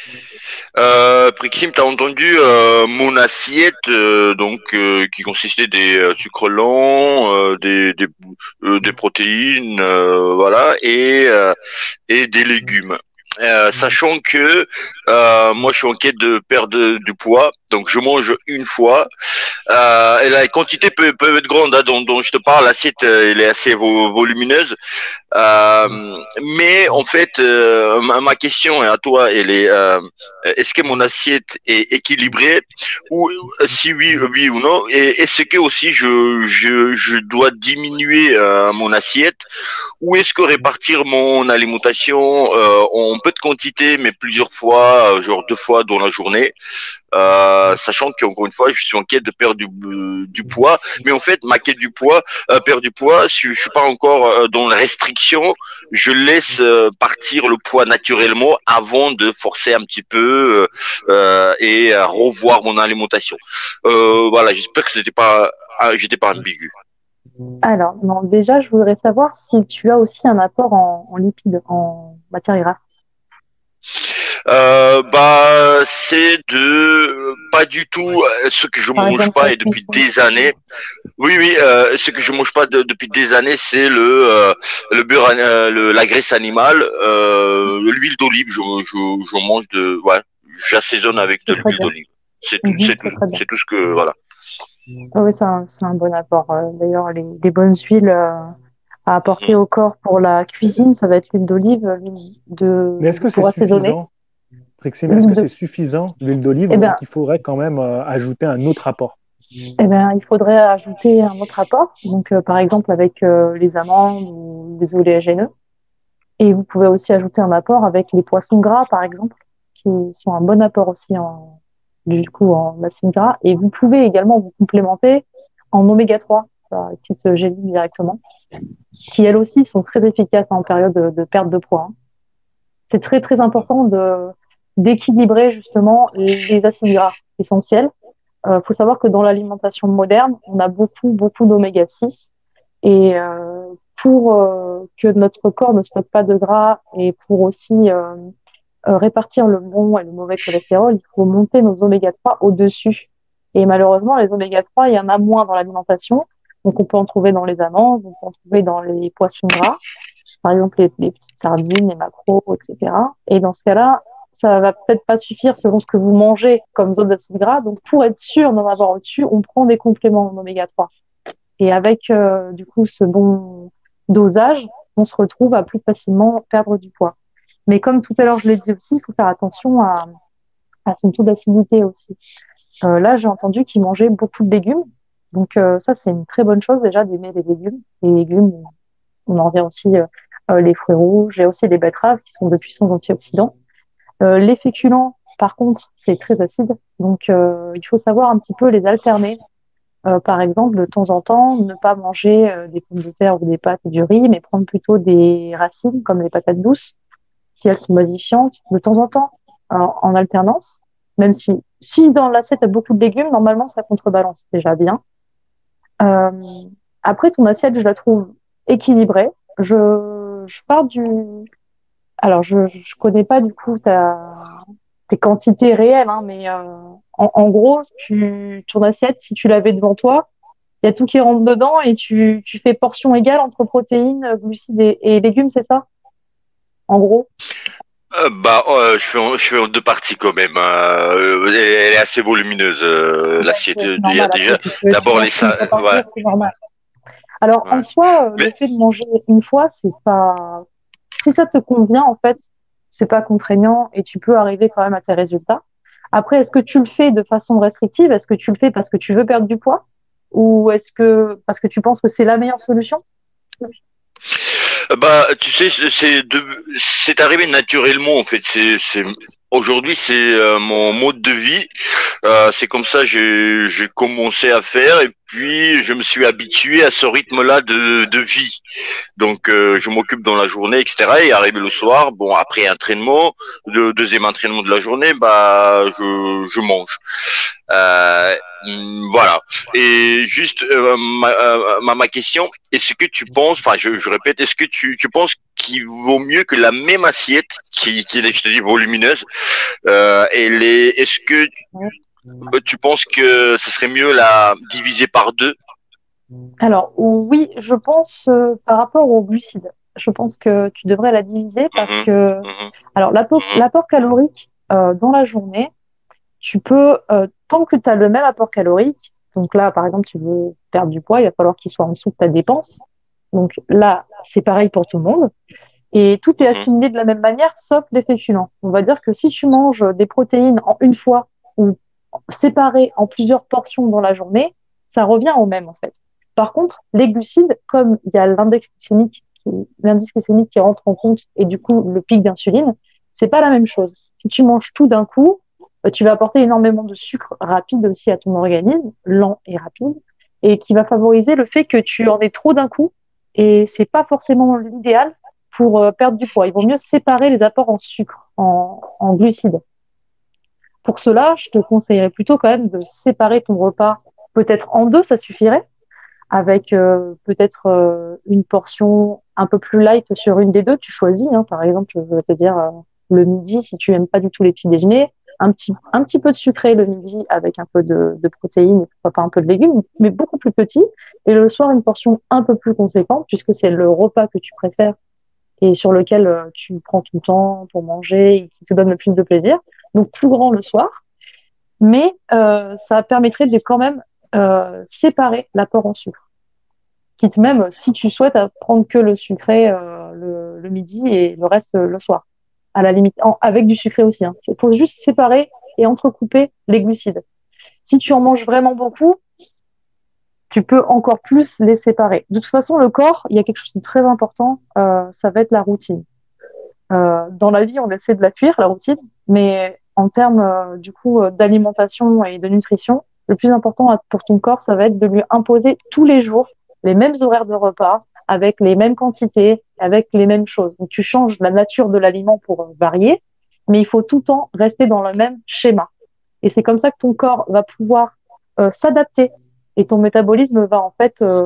Euh, Prixim, t'as entendu euh, mon assiette, euh, donc euh, qui consistait des euh, sucres lents, euh, des des, euh, des protéines, euh, voilà, et euh, et des légumes. Euh, sachant que euh, moi je suis en quête de perdre de- du poids, donc je mange une fois. Euh, et la quantité peut, peut être grande, hein, dont, dont je te parle, l'assiette euh, elle est assez vo- volumineuse. Euh, mais en fait, euh, ma, ma question est à toi, elle est euh, est-ce que mon assiette est équilibrée ou euh, si oui, euh, oui ou non, et est-ce que aussi je je, je dois diminuer euh, mon assiette ou est-ce que répartir mon alimentation euh, en peu de quantité mais plusieurs fois, euh, genre deux fois dans la journée, euh, sachant qu'encore une fois, je suis en quête de perdre du, euh, du poids. Mais en fait, ma quête du poids, euh, perdre du poids, je, je suis pas encore euh, dans la restriction. Je laisse euh, partir le poids naturellement avant de forcer un petit peu euh, euh, et euh, revoir mon alimentation. Euh, voilà, j'espère que c'était pas, ah, j'étais pas ambigu. Alors, non, déjà, je voudrais savoir si tu as aussi un apport en, en lipides, en matière grasse. Euh, bah, c'est de pas du tout euh, ce que je Par mange exemple, pas la et depuis cuisson. des années. Oui, oui, euh, ce que je mange pas de- depuis des années, c'est le euh, le beurre, an- euh, le, la graisse animale, euh, l'huile d'olive. Je, je, je mange de, ouais, j'assaisonne avec de C'est très l'huile bien. d'olive. C'est tout, Mhm, c'est tout, c'est très bien. c'est tout ce que voilà. Ah oui, c'est un, c'est un bon apport. Euh, D'ailleurs, les, les bonnes huiles euh, à apporter Mhm. au corps pour la cuisine, ça va être l'huile d'olive, l'huile de Mais est-ce que c'est pour assaisonner, suffisant, Prixim, est-ce l'huile que de. c'est suffisant, l'huile d'olive, Eh ou est-ce ben, qu'il faudrait quand même euh, ajouter un autre apport? eh ben, il faudrait ajouter un autre apport. Donc, euh, par exemple, avec euh, les amandes ou les oléagineux. Et vous pouvez aussi ajouter un apport avec les poissons gras, par exemple, qui sont un bon apport aussi en, du coup, en acides gras. Et vous pouvez également vous complémenter en oméga trois, par les petites gélules directement, qui elles aussi sont très efficaces en période de, de perte de poids. Hein. C'est très, très important de, d'équilibrer justement les acides gras essentiels. Il euh, faut savoir que dans l'alimentation moderne, on a beaucoup, beaucoup d'oméga six Et euh, pour euh, que notre corps ne stocke pas de gras et pour aussi euh, euh, répartir le bon et le mauvais cholestérol, il faut monter nos oméga trois au-dessus. Et malheureusement, les oméga trois, il y en a moins dans l'alimentation. Donc, on peut en trouver dans les amandes, on peut en trouver dans les poissons gras, par exemple les, les petites sardines, les maquereaux, et cetera. Et dans ce cas-là, ça va peut-être pas suffire selon ce que vous mangez comme zone d'acide gras. Donc, pour être sûr d'en avoir au-dessus, on prend des compléments en oméga trois. Et avec, euh, du coup, ce bon dosage, on se retrouve à plus facilement perdre du poids. Mais comme tout à l'heure, je l'ai dit aussi, il faut faire attention à, à son taux d'acidité aussi. Euh, là, j'ai entendu qu'il mangeait beaucoup de légumes. Donc, euh, ça, c'est une très bonne chose déjà d'aimer les légumes. Les légumes, on en revient aussi euh, euh, les fruits rouges et aussi les betteraves qui sont de puissants antioxydants. Euh, les féculents, par contre, c'est très acide. Donc, euh, il faut savoir un petit peu les alterner. Euh, par exemple, de temps en temps, ne pas manger euh, des pommes de terre ou des pâtes et du riz, mais prendre plutôt des racines comme les patates douces, qui elles sont basifiantes, de temps en temps, en, en alternance. Même si, si dans l'assiette il y a beaucoup de légumes, normalement ça contrebalance déjà bien. Euh, après, ton assiette, je la trouve équilibrée. Je, je pars du. Alors, je, je connais pas du coup ta tes quantités réelles, hein, mais euh, en, en gros, tu, ton assiette, si tu l'avais devant toi, il y a tout qui rentre dedans et tu, tu fais portion égale entre protéines, glucides et, et légumes, c'est ça? En gros? Euh, bah, euh, je fais en, je fais en deux parties quand même. Hein. Euh, elle, elle est assez volumineuse, euh, Ouais, l'assiette. c'est Il y a normal. Après, déjà tu peux, tu d'abord les manges une ça. fois par Ouais, jour, c'est normal. Alors, en ouais. soi, euh, Mais le fait de manger une fois, c'est pas, si ça te convient, en fait, c'est pas contraignant et tu peux arriver quand même à tes résultats. Après, est-ce que tu le fais de façon restrictive? Est-ce que tu le fais parce que tu veux perdre du poids? Ou est-ce que parce que tu penses que c'est la meilleure solution? bah, tu sais, c'est de, c'est arrivé naturellement en fait. C'est, c'est aujourd'hui c'est euh, mon mode de vie. Euh, c'est comme ça j'ai j'ai commencé à faire et puis je me suis habitué à ce rythme-là de de vie. Donc euh, je m'occupe dans la journée, et cetera. Et arrivé le soir, bon après entraînement, le deuxième entraînement de la journée, bah je je mange. Euh, mm, voilà. Et juste euh, ma, euh, ma, ma question, est-ce que tu penses, enfin je, je répète, est-ce que tu, tu penses qu'il vaut mieux que la même assiette, qui, qui est, je te dis, volumineuse, euh, elle est, est-ce que tu penses que ce serait mieux la diviser par deux? Alors, oui, je pense euh, par rapport aux glucides, je pense que tu devrais la diviser parce Mhm, que, mhm, alors, l'apport, mhm, l'apport calorique euh, dans la journée, tu peux, euh, tant que tu as le même apport calorique, donc là, par exemple, tu veux perdre du poids, il va falloir qu'il soit en dessous de ta dépense. Donc là, c'est pareil pour tout le monde. Et tout est mhm, assimilé de la même manière, sauf les féculents. On va dire que si tu manges des protéines en une fois ou séparées en plusieurs portions dans la journée, ça revient au même en fait. Par contre, les glucides, comme il y a l'index glycémique qui, l'indice glycémique qui rentre en compte et du coup le pic d'insuline, c'est pas la même chose. Si tu manges tout d'un coup, euh, tu vas apporter énormément de sucre rapide aussi à ton organisme, lent et rapide, et qui va favoriser le fait que tu en aies trop d'un coup. Et c'est pas forcément l'idéal pour euh, perdre du poids. Il vaut mieux séparer les apports en sucre, en, en glucides. Pour cela, je te conseillerais plutôt quand même de séparer ton repas peut-être en deux, ça suffirait, avec euh, peut-être euh, une portion un peu plus light sur une des deux. Tu choisis, hein, par exemple, je veux te dire euh, le midi, si tu aimes pas du tout les petits déjeuners, un petit, un petit peu de sucré le midi avec un peu de, de protéines, pourquoi pas un peu de légumes, mais beaucoup plus petit. Et le soir, une portion un peu plus conséquente, puisque c'est le repas que tu préfères et sur lequel euh, tu prends tout le temps pour manger et qui te donne le plus de plaisir. Donc plus grand le soir, mais euh, ça permettrait de quand même euh, séparer l'apport en sucre. Quitte même, si tu souhaites, à prendre que le sucré euh, le, le midi et le reste euh, le soir. À la limite, en, avec du sucré aussi. Hein. Il faut juste séparer et entrecouper les glucides. Si tu en manges vraiment beaucoup, tu peux encore plus les séparer. De toute façon, le corps, il y a quelque chose de très important, euh, ça va être la routine. Euh, dans la vie, on essaie de la fuir, la routine, mais en termes euh, du coup euh, d'alimentation et de nutrition, le plus important pour ton corps, ça va être de lui imposer tous les jours les mêmes horaires de repas, avec les mêmes quantités, avec les mêmes choses. Donc tu changes la nature de l'aliment pour euh, varier, mais il faut tout le temps rester dans le même schéma. Et c'est comme ça que ton corps va pouvoir euh, s'adapter et ton métabolisme va en fait euh,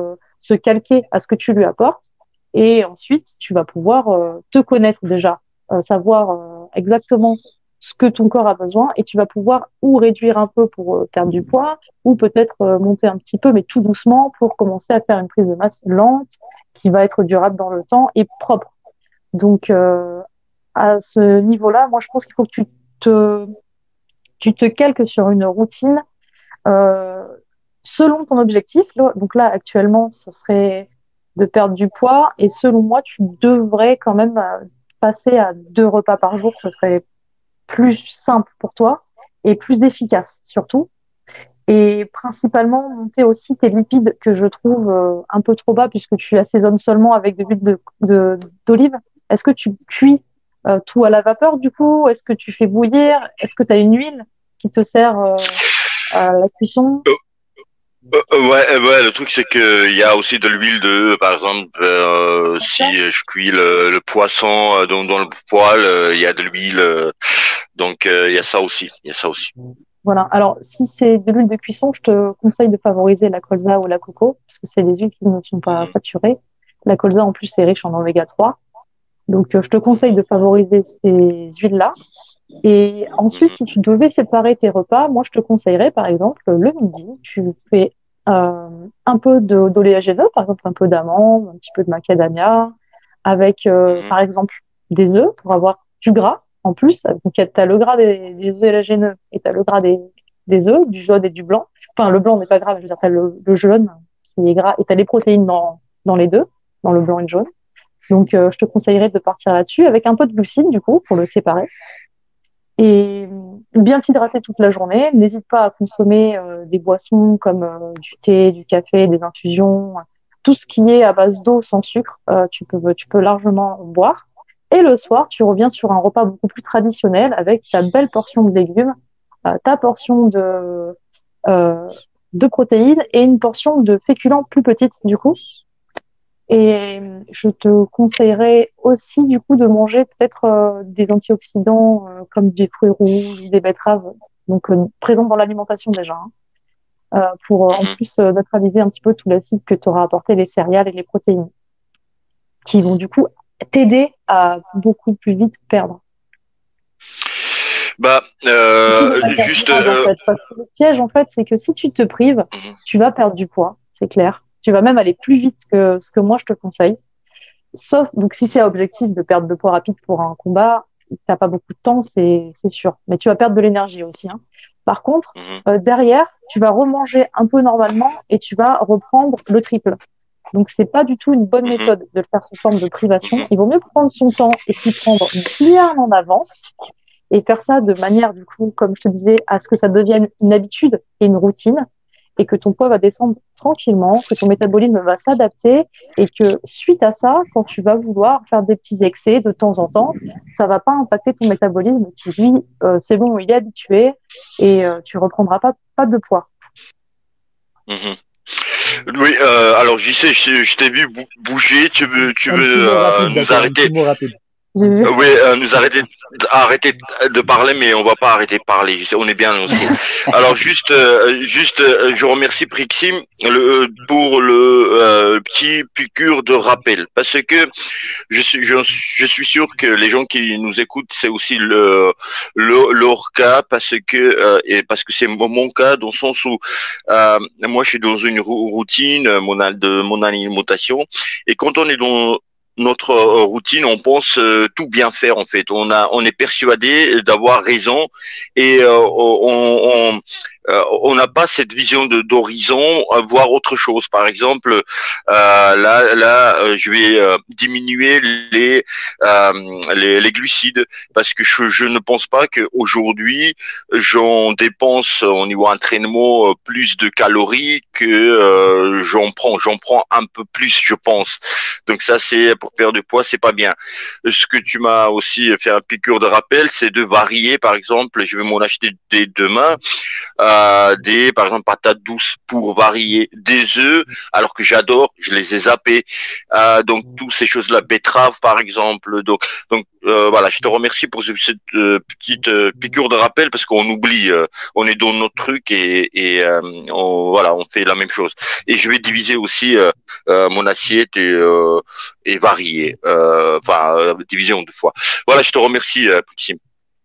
se calquer à ce que tu lui apportes. Et ensuite, tu vas pouvoir euh, te connaître déjà, euh, savoir euh, exactement ce que ton corps a besoin, et tu vas pouvoir ou réduire un peu pour euh, perdre du poids, ou peut-être euh, monter un petit peu, mais tout doucement, pour commencer à faire une prise de masse lente, qui va être durable dans le temps et propre. Donc, euh, à ce niveau-là, moi, je pense qu'il faut que tu te, tu te calques sur une routine euh, selon ton objectif. Donc là, actuellement, ce serait de perdre du poids. Et selon moi, tu devrais quand même euh, passer à deux repas par jour. Ce serait plus simple pour toi et plus efficace surtout. Et principalement, monter aussi tes lipides que je trouve euh, un peu trop bas puisque tu assaisonnes seulement avec de l'huile de, de, d'olive. Est-ce que tu cuis euh, tout à la vapeur du coup? Est-ce que tu fais bouillir? Est-ce que tu as une huile qui te sert euh, à la cuisson? Euh, euh, ouais, euh, ouais, le truc c'est que il y a aussi de l'huile de, par exemple, euh, si je cuis le, le poisson euh, dans, dans le poêle, euh, il y a de l'huile, euh, donc euh, il y a ça aussi, il y a ça aussi. Voilà. Alors, si c'est de l'huile de cuisson, je te conseille de favoriser la colza ou la coco, parce que c'est des huiles qui ne sont pas saturées. La colza, en plus, est riche en oméga trois. Donc, euh, je te conseille de favoriser ces huiles-là. Et ensuite, si tu devais séparer tes repas, moi, je te conseillerais, par exemple, le midi, tu fais euh, un peu de, d'oléagineux, par exemple, un peu d'amandes, un petit peu de macadamia, avec, euh, par exemple, des œufs pour avoir du gras. En plus, donc, tu as le gras des, des œufs oléagineux et tu as le gras des, des œufs, du jaune et du blanc. Enfin, le blanc n'est pas gras, mais je veux dire, tu as le, le jaune qui est gras et tu as les protéines dans, dans les deux, dans le blanc et le jaune. Donc, euh, je te conseillerais de partir là-dessus avec un peu de glucides, du coup, pour le séparer. Et bien t'hydrater toute la journée. N'hésite pas à consommer euh, des boissons comme euh, du thé, du café, des infusions, tout ce qui est à base d'eau sans sucre, euh, tu peux, tu peux largement boire. Et le soir, tu reviens sur un repas beaucoup plus traditionnel avec ta belle portion de légumes, euh, ta portion de, euh, de protéines et une portion de féculents plus petite du coup. Et je te conseillerais aussi du coup de manger peut-être euh, des antioxydants euh, comme des fruits rouges, des betteraves, donc euh, présents dans l'alimentation déjà, hein, euh, pour euh, en plus euh, neutraliser un petit peu tout l'acide que t'aura apporté les céréales et les protéines, qui vont du coup t'aider à beaucoup plus vite perdre. Bah, euh, juste. Euh... En fait. Parce que le piège en fait, c'est que si tu te prives, tu vas perdre du poids, c'est clair. Tu vas même aller plus vite que ce que moi je te conseille. Sauf, donc si c'est objectif de perdre de poids rapide pour un combat, t'as pas beaucoup de temps, c'est, c'est sûr. Mais tu vas perdre de l'énergie aussi, hein. Par contre, euh, derrière, tu vas remanger un peu normalement et tu vas reprendre le triple. Donc c'est pas du tout une bonne méthode de le faire sous forme de privation. Il vaut mieux prendre son temps et s'y prendre bien en avance et faire ça de manière, du coup, comme je te disais, à ce que ça devienne une habitude et une routine, et que ton poids va descendre tranquillement, que ton métabolisme va s'adapter et que suite à ça, quand tu vas vouloir faire des petits excès de temps en temps, ça va pas impacter ton métabolisme qui, lui, euh, c'est bon, il est habitué et euh, tu reprendras pas, pas de poids. Mmh. Oui, euh, alors j'y sais, je, je t'ai vu bouger, tu veux, tu veux euh, rapide, nous arrêter. Oui, euh, nous arrêter, arrêter de parler, mais on va pas arrêter de parler. On est bien aussi. Alors juste, euh, juste, euh, je remercie Prixim le, pour le euh, petit piqûre de rappel, parce que je suis, je, je suis sûr que les gens qui nous écoutent, c'est aussi le, le leur cas, parce que euh, et parce que c'est mon cas dans le sens où euh, moi je suis dans une routine, mon de mon alimentation, et quand on est dans notre euh, routine, on pense euh, tout bien faire en fait. On a, on est persuadé d'avoir raison et euh, on, on, euh, on n'a pas cette vision de d'horizon, à voir autre chose. Par exemple, euh, là, là, euh, je vais euh, diminuer les, euh, les les glucides parce que je, je ne pense pas qu'aujourd'hui j'en dépense au niveau entraînement plus de calories que euh, j'en prends. J'en prends un peu plus, je pense. Donc ça, c'est pour perdre du poids, c'est pas bien. Ce que tu m'as aussi fait un piqûre de rappel, c'est de varier. Par exemple, je vais m'en acheter dès demain. Euh, euh, des, par exemple, patates douces pour varier, des œufs, alors que j'adore, je les ai zappés. Euh, donc, toutes ces choses-là, betterave, par exemple. Donc, donc euh, voilà, je te remercie pour cette euh, petite euh, piqûre de rappel parce qu'on oublie, euh, on est dans notre truc et, et euh, on, voilà, on fait la même chose. Et je vais diviser aussi euh, euh, mon assiette et, euh, et varier, euh, enfin, euh, diviser en deux fois. Voilà, je te remercie, euh, Maxime.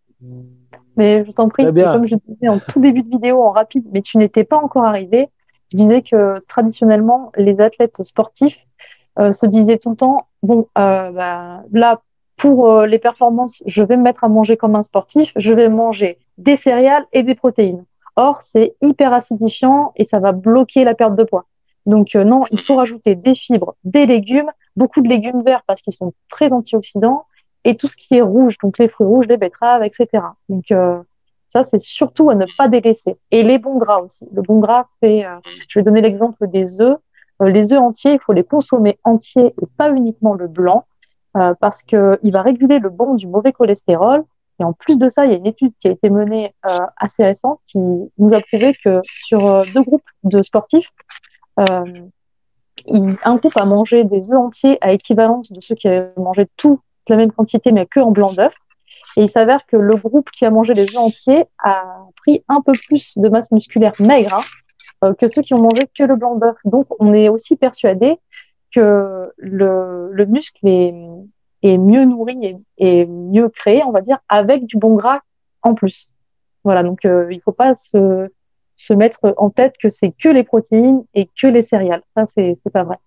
Mais je t'en prie, Très bien. et comme je disais en tout début de vidéo en rapide, mais tu n'étais pas encore arrivé, je disais que traditionnellement, les athlètes sportifs euh, se disaient tout le temps, bon, euh, bah, là, pour euh, les performances, je vais me mettre à manger comme un sportif, je vais manger des céréales et des protéines. Or, c'est hyper acidifiant et ça va bloquer la perte de poids. Donc euh, non, il faut rajouter des fibres, des légumes, beaucoup de légumes verts parce qu'ils sont très antioxydants, et tout ce qui est rouge, donc les fruits rouges, les betteraves, et cetera. Donc euh, ça, c'est surtout à ne pas délaisser. Et les bons gras aussi. Le bon gras, c'est, euh, je vais donner l'exemple des œufs. Euh, les œufs entiers, il faut les consommer entiers et pas uniquement le blanc, euh, parce que il va réguler le bon du mauvais cholestérol. Et en plus de ça, il y a une étude qui a été menée euh, assez récente qui nous a prouvé que sur euh, deux groupes de sportifs, euh, il, un groupe a mangé des œufs entiers à équivalence de ceux qui avaient mangé tout la même quantité mais que en blanc d'œuf, et il s'avère que le groupe qui a mangé les œufs entiers a pris un peu plus de masse musculaire maigre hein, euh, que ceux qui ont mangé que le blanc d'œuf. Donc on est aussi persuadé que le, le muscle est, est mieux nourri et, et mieux créé, on va dire, avec du bon gras en plus. Voilà, donc euh, il faut pas se, se mettre en tête que c'est que les protéines et que les céréales. Ça, c'est, c'est pas vrai.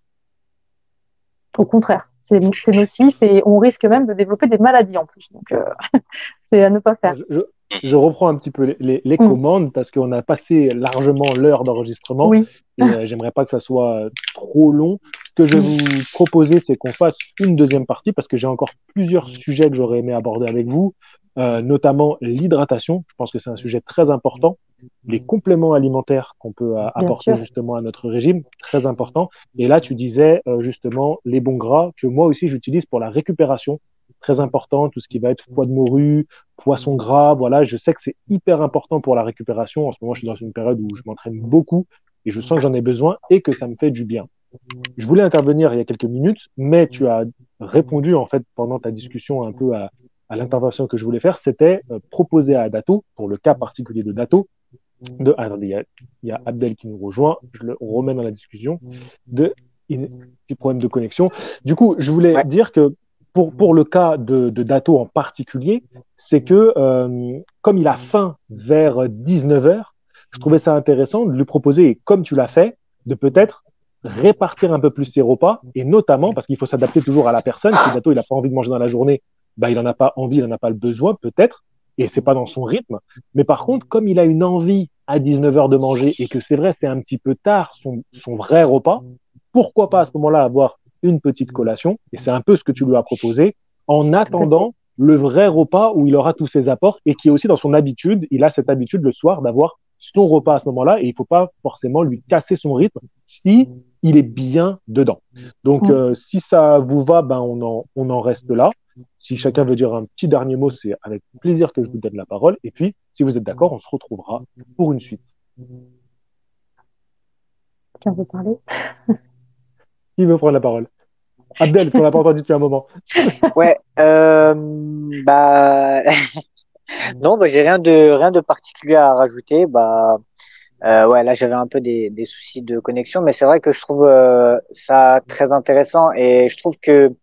Au contraire. C'est, c'est nocif et on risque même de développer des maladies en plus. Donc, euh, c'est à ne pas faire. Je, je, je reprends un petit peu les, les, les mmh. commandes parce qu'on a passé largement l'heure d'enregistrement oui. et euh, j'aimerais pas que ça soit trop long. Ce que je vais mmh. vous proposer, c'est qu'on fasse une deuxième partie parce que j'ai encore plusieurs sujets que j'aurais aimé aborder avec vous, euh, notamment l'hydratation. Je pense que c'est un sujet très important. Les compléments alimentaires qu'on peut euh, apporter justement à notre régime, très important. Et là, tu disais euh, justement les bons gras que moi aussi j'utilise pour la récupération, très important, tout ce qui va être foie de morue, poisson gras, voilà, je sais que c'est hyper important pour la récupération. En ce moment, je suis dans une période où je m'entraîne beaucoup et je sens que j'en ai besoin et que ça me fait du bien. Je voulais intervenir il y a quelques minutes, mais tu as répondu en fait pendant ta discussion un peu à, à l'intervention que je voulais faire, c'était euh, proposer à Dato, pour le cas particulier de Dato, de, ah, attendez, il y a, il y a Abdel qui nous rejoint, je le remets dans la discussion, de, un petit problème de connexion. Du coup, je voulais ouais. dire que pour, pour le cas de, de Dato en particulier, c'est que euh, comme il a faim vers dix-neuf heures, je trouvais ça intéressant de lui proposer, comme tu l'as fait, de peut-être répartir un peu plus ses repas, et notamment, parce qu'il faut s'adapter toujours à la personne, si Dato il n'a pas envie de manger dans la journée, bah, il n'en a pas envie, il n'en a pas le besoin, peut-être, et c'est pas dans son rythme. Mais par contre, comme il a une envie à dix-neuf heures de manger et que c'est vrai, c'est un petit peu tard son, son vrai repas, pourquoi pas à ce moment-là avoir une petite collation? Et c'est un peu ce que tu lui as proposé en attendant le vrai repas où il aura tous ses apports et qui est aussi dans son habitude. Il a cette habitude le soir d'avoir son repas à ce moment-là et il faut pas forcément lui casser son rythme si il est bien dedans. Donc, euh, si ça vous va, ben, on en, on en reste là. Si chacun veut dire un petit dernier mot, c'est avec plaisir que je vous donne la parole. Et puis, si vous êtes d'accord, on se retrouvera pour une suite. Quelqu'un veut parler? Qui veut prendre la parole? Abdel, parce qu'on n'a pas entendu depuis un moment. Ouais, euh, bah, non, bah, j'ai rien de, rien de particulier à rajouter. Bah, euh, ouais, là, j'avais un peu des, des soucis de connexion, mais c'est vrai que je trouve euh, ça très intéressant et je trouve que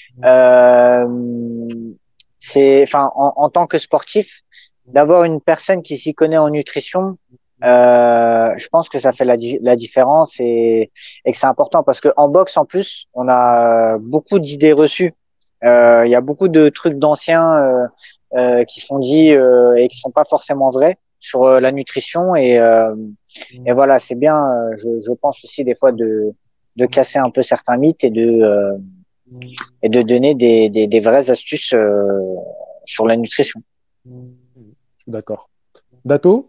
euh, c'est, enfin, en, en tant que sportif, d'avoir une personne qui s'y connaît en nutrition, euh, je pense que ça fait la, la différence et, et que c'est important parce que en boxe, en plus, on a beaucoup d'idées reçues. Euh, il y a beaucoup de trucs d'anciens euh, euh, qui sont dits euh, et qui sont pas forcément vrais sur euh, la nutrition et, euh, et voilà, c'est bien. Euh, je, je pense aussi des fois de, de casser un peu certains mythes et de euh, et de donner des, des, des vraies astuces euh, sur la nutrition. D'accord. Dato?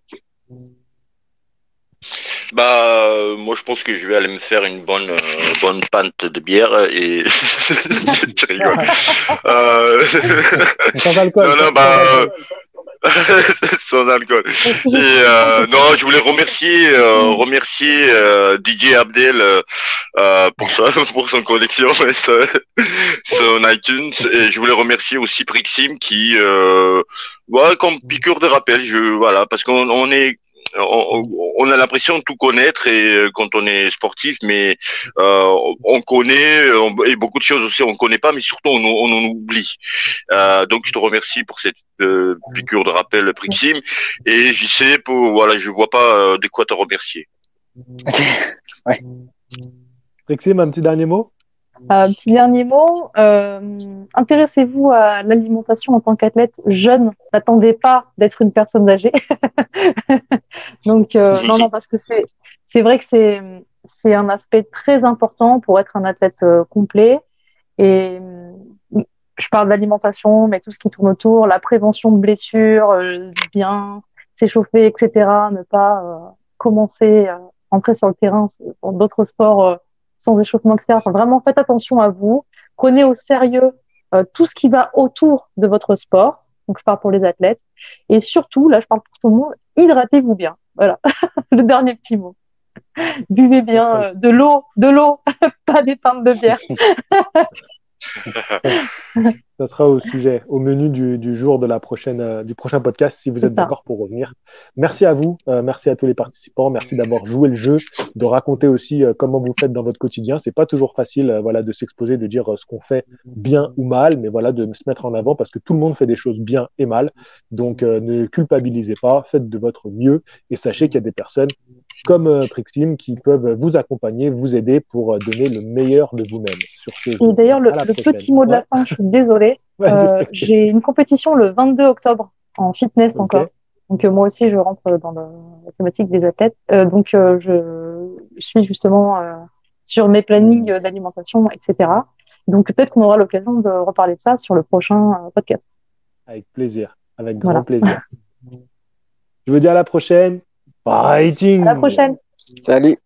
Bah, euh, moi, je pense que je vais aller me faire une bonne, euh, bonne pinte de bière et je rigole. euh... Sans alcool. Non, non, bah, Sans alcool. Et euh, non, je voulais remercier, euh, remercier euh, D J Abdel euh, pour ça, pour son collection et son, son iTunes. Et je voulais remercier aussi Prixim qui, euh, voilà, comme piqûre de rappel, je voilà, parce qu'on on est on, on a l'impression de tout connaître et quand on est sportif, mais euh, on connaît on, et beaucoup de choses aussi on connaît pas, mais surtout on, on en oublie. Euh, donc je te remercie pour cette euh, piqûre de rappel, Prixim, et j'y sais pour voilà, je vois pas euh, de quoi te remercier. Ouais. Prixim, un petit dernier mot? Un petit dernier mot, euh, intéressez-vous à l'alimentation en tant qu'athlète jeune. N'attendez pas d'être une personne âgée. Donc euh, non, non, parce que c'est c'est vrai que c'est c'est un aspect très important pour être un athlète euh, complet. Et euh, je parle d'alimentation, mais tout ce qui tourne autour, la prévention de blessures, euh, bien s'échauffer, et cetera. Ne pas euh, commencer à entrer sur le terrain dans d'autres sports. Euh, sans échauffement, et cetera. Enfin, vraiment, faites attention à vous. Prenez au sérieux euh, tout ce qui va autour de votre sport. Donc, je parle pour les athlètes. Et surtout, là, je parle pour tout le monde, hydratez-vous bien. Voilà, le dernier petit mot. Buvez bien euh, de l'eau, de l'eau, pas des pintes de bière. Ça sera au sujet, au menu du, du jour de la prochaine, euh, du prochain podcast, si vous êtes d'accord pour revenir. Merci à vous, euh, merci à tous les participants, merci d'avoir joué le jeu, de raconter aussi euh, comment vous faites dans votre quotidien. C'est pas toujours facile, euh, voilà, de s'exposer, de dire euh, ce qu'on fait bien ou mal, mais voilà, de se mettre en avant parce que tout le monde fait des choses bien et mal. Donc, euh, ne culpabilisez pas, faites de votre mieux et sachez qu'il y a des personnes comme euh, Prixim qui peuvent vous accompagner, vous aider pour euh, donner le meilleur de vous-même. Sur ce, et d'ailleurs, le, le petit mot de la fin, je suis désolée. Ouais, euh, j'ai une compétition le vingt-deux octobre en fitness okay. encore. Donc euh, moi aussi, je rentre dans le, la thématique des athlètes. Euh, donc euh, je suis justement euh, sur mes plannings d'alimentation, et cetera. Donc peut-être qu'on aura l'occasion de reparler de ça sur le prochain euh, podcast. Avec plaisir, avec grand voilà. plaisir. Je vous dis à la prochaine. Fighting. À la prochaine. Salut.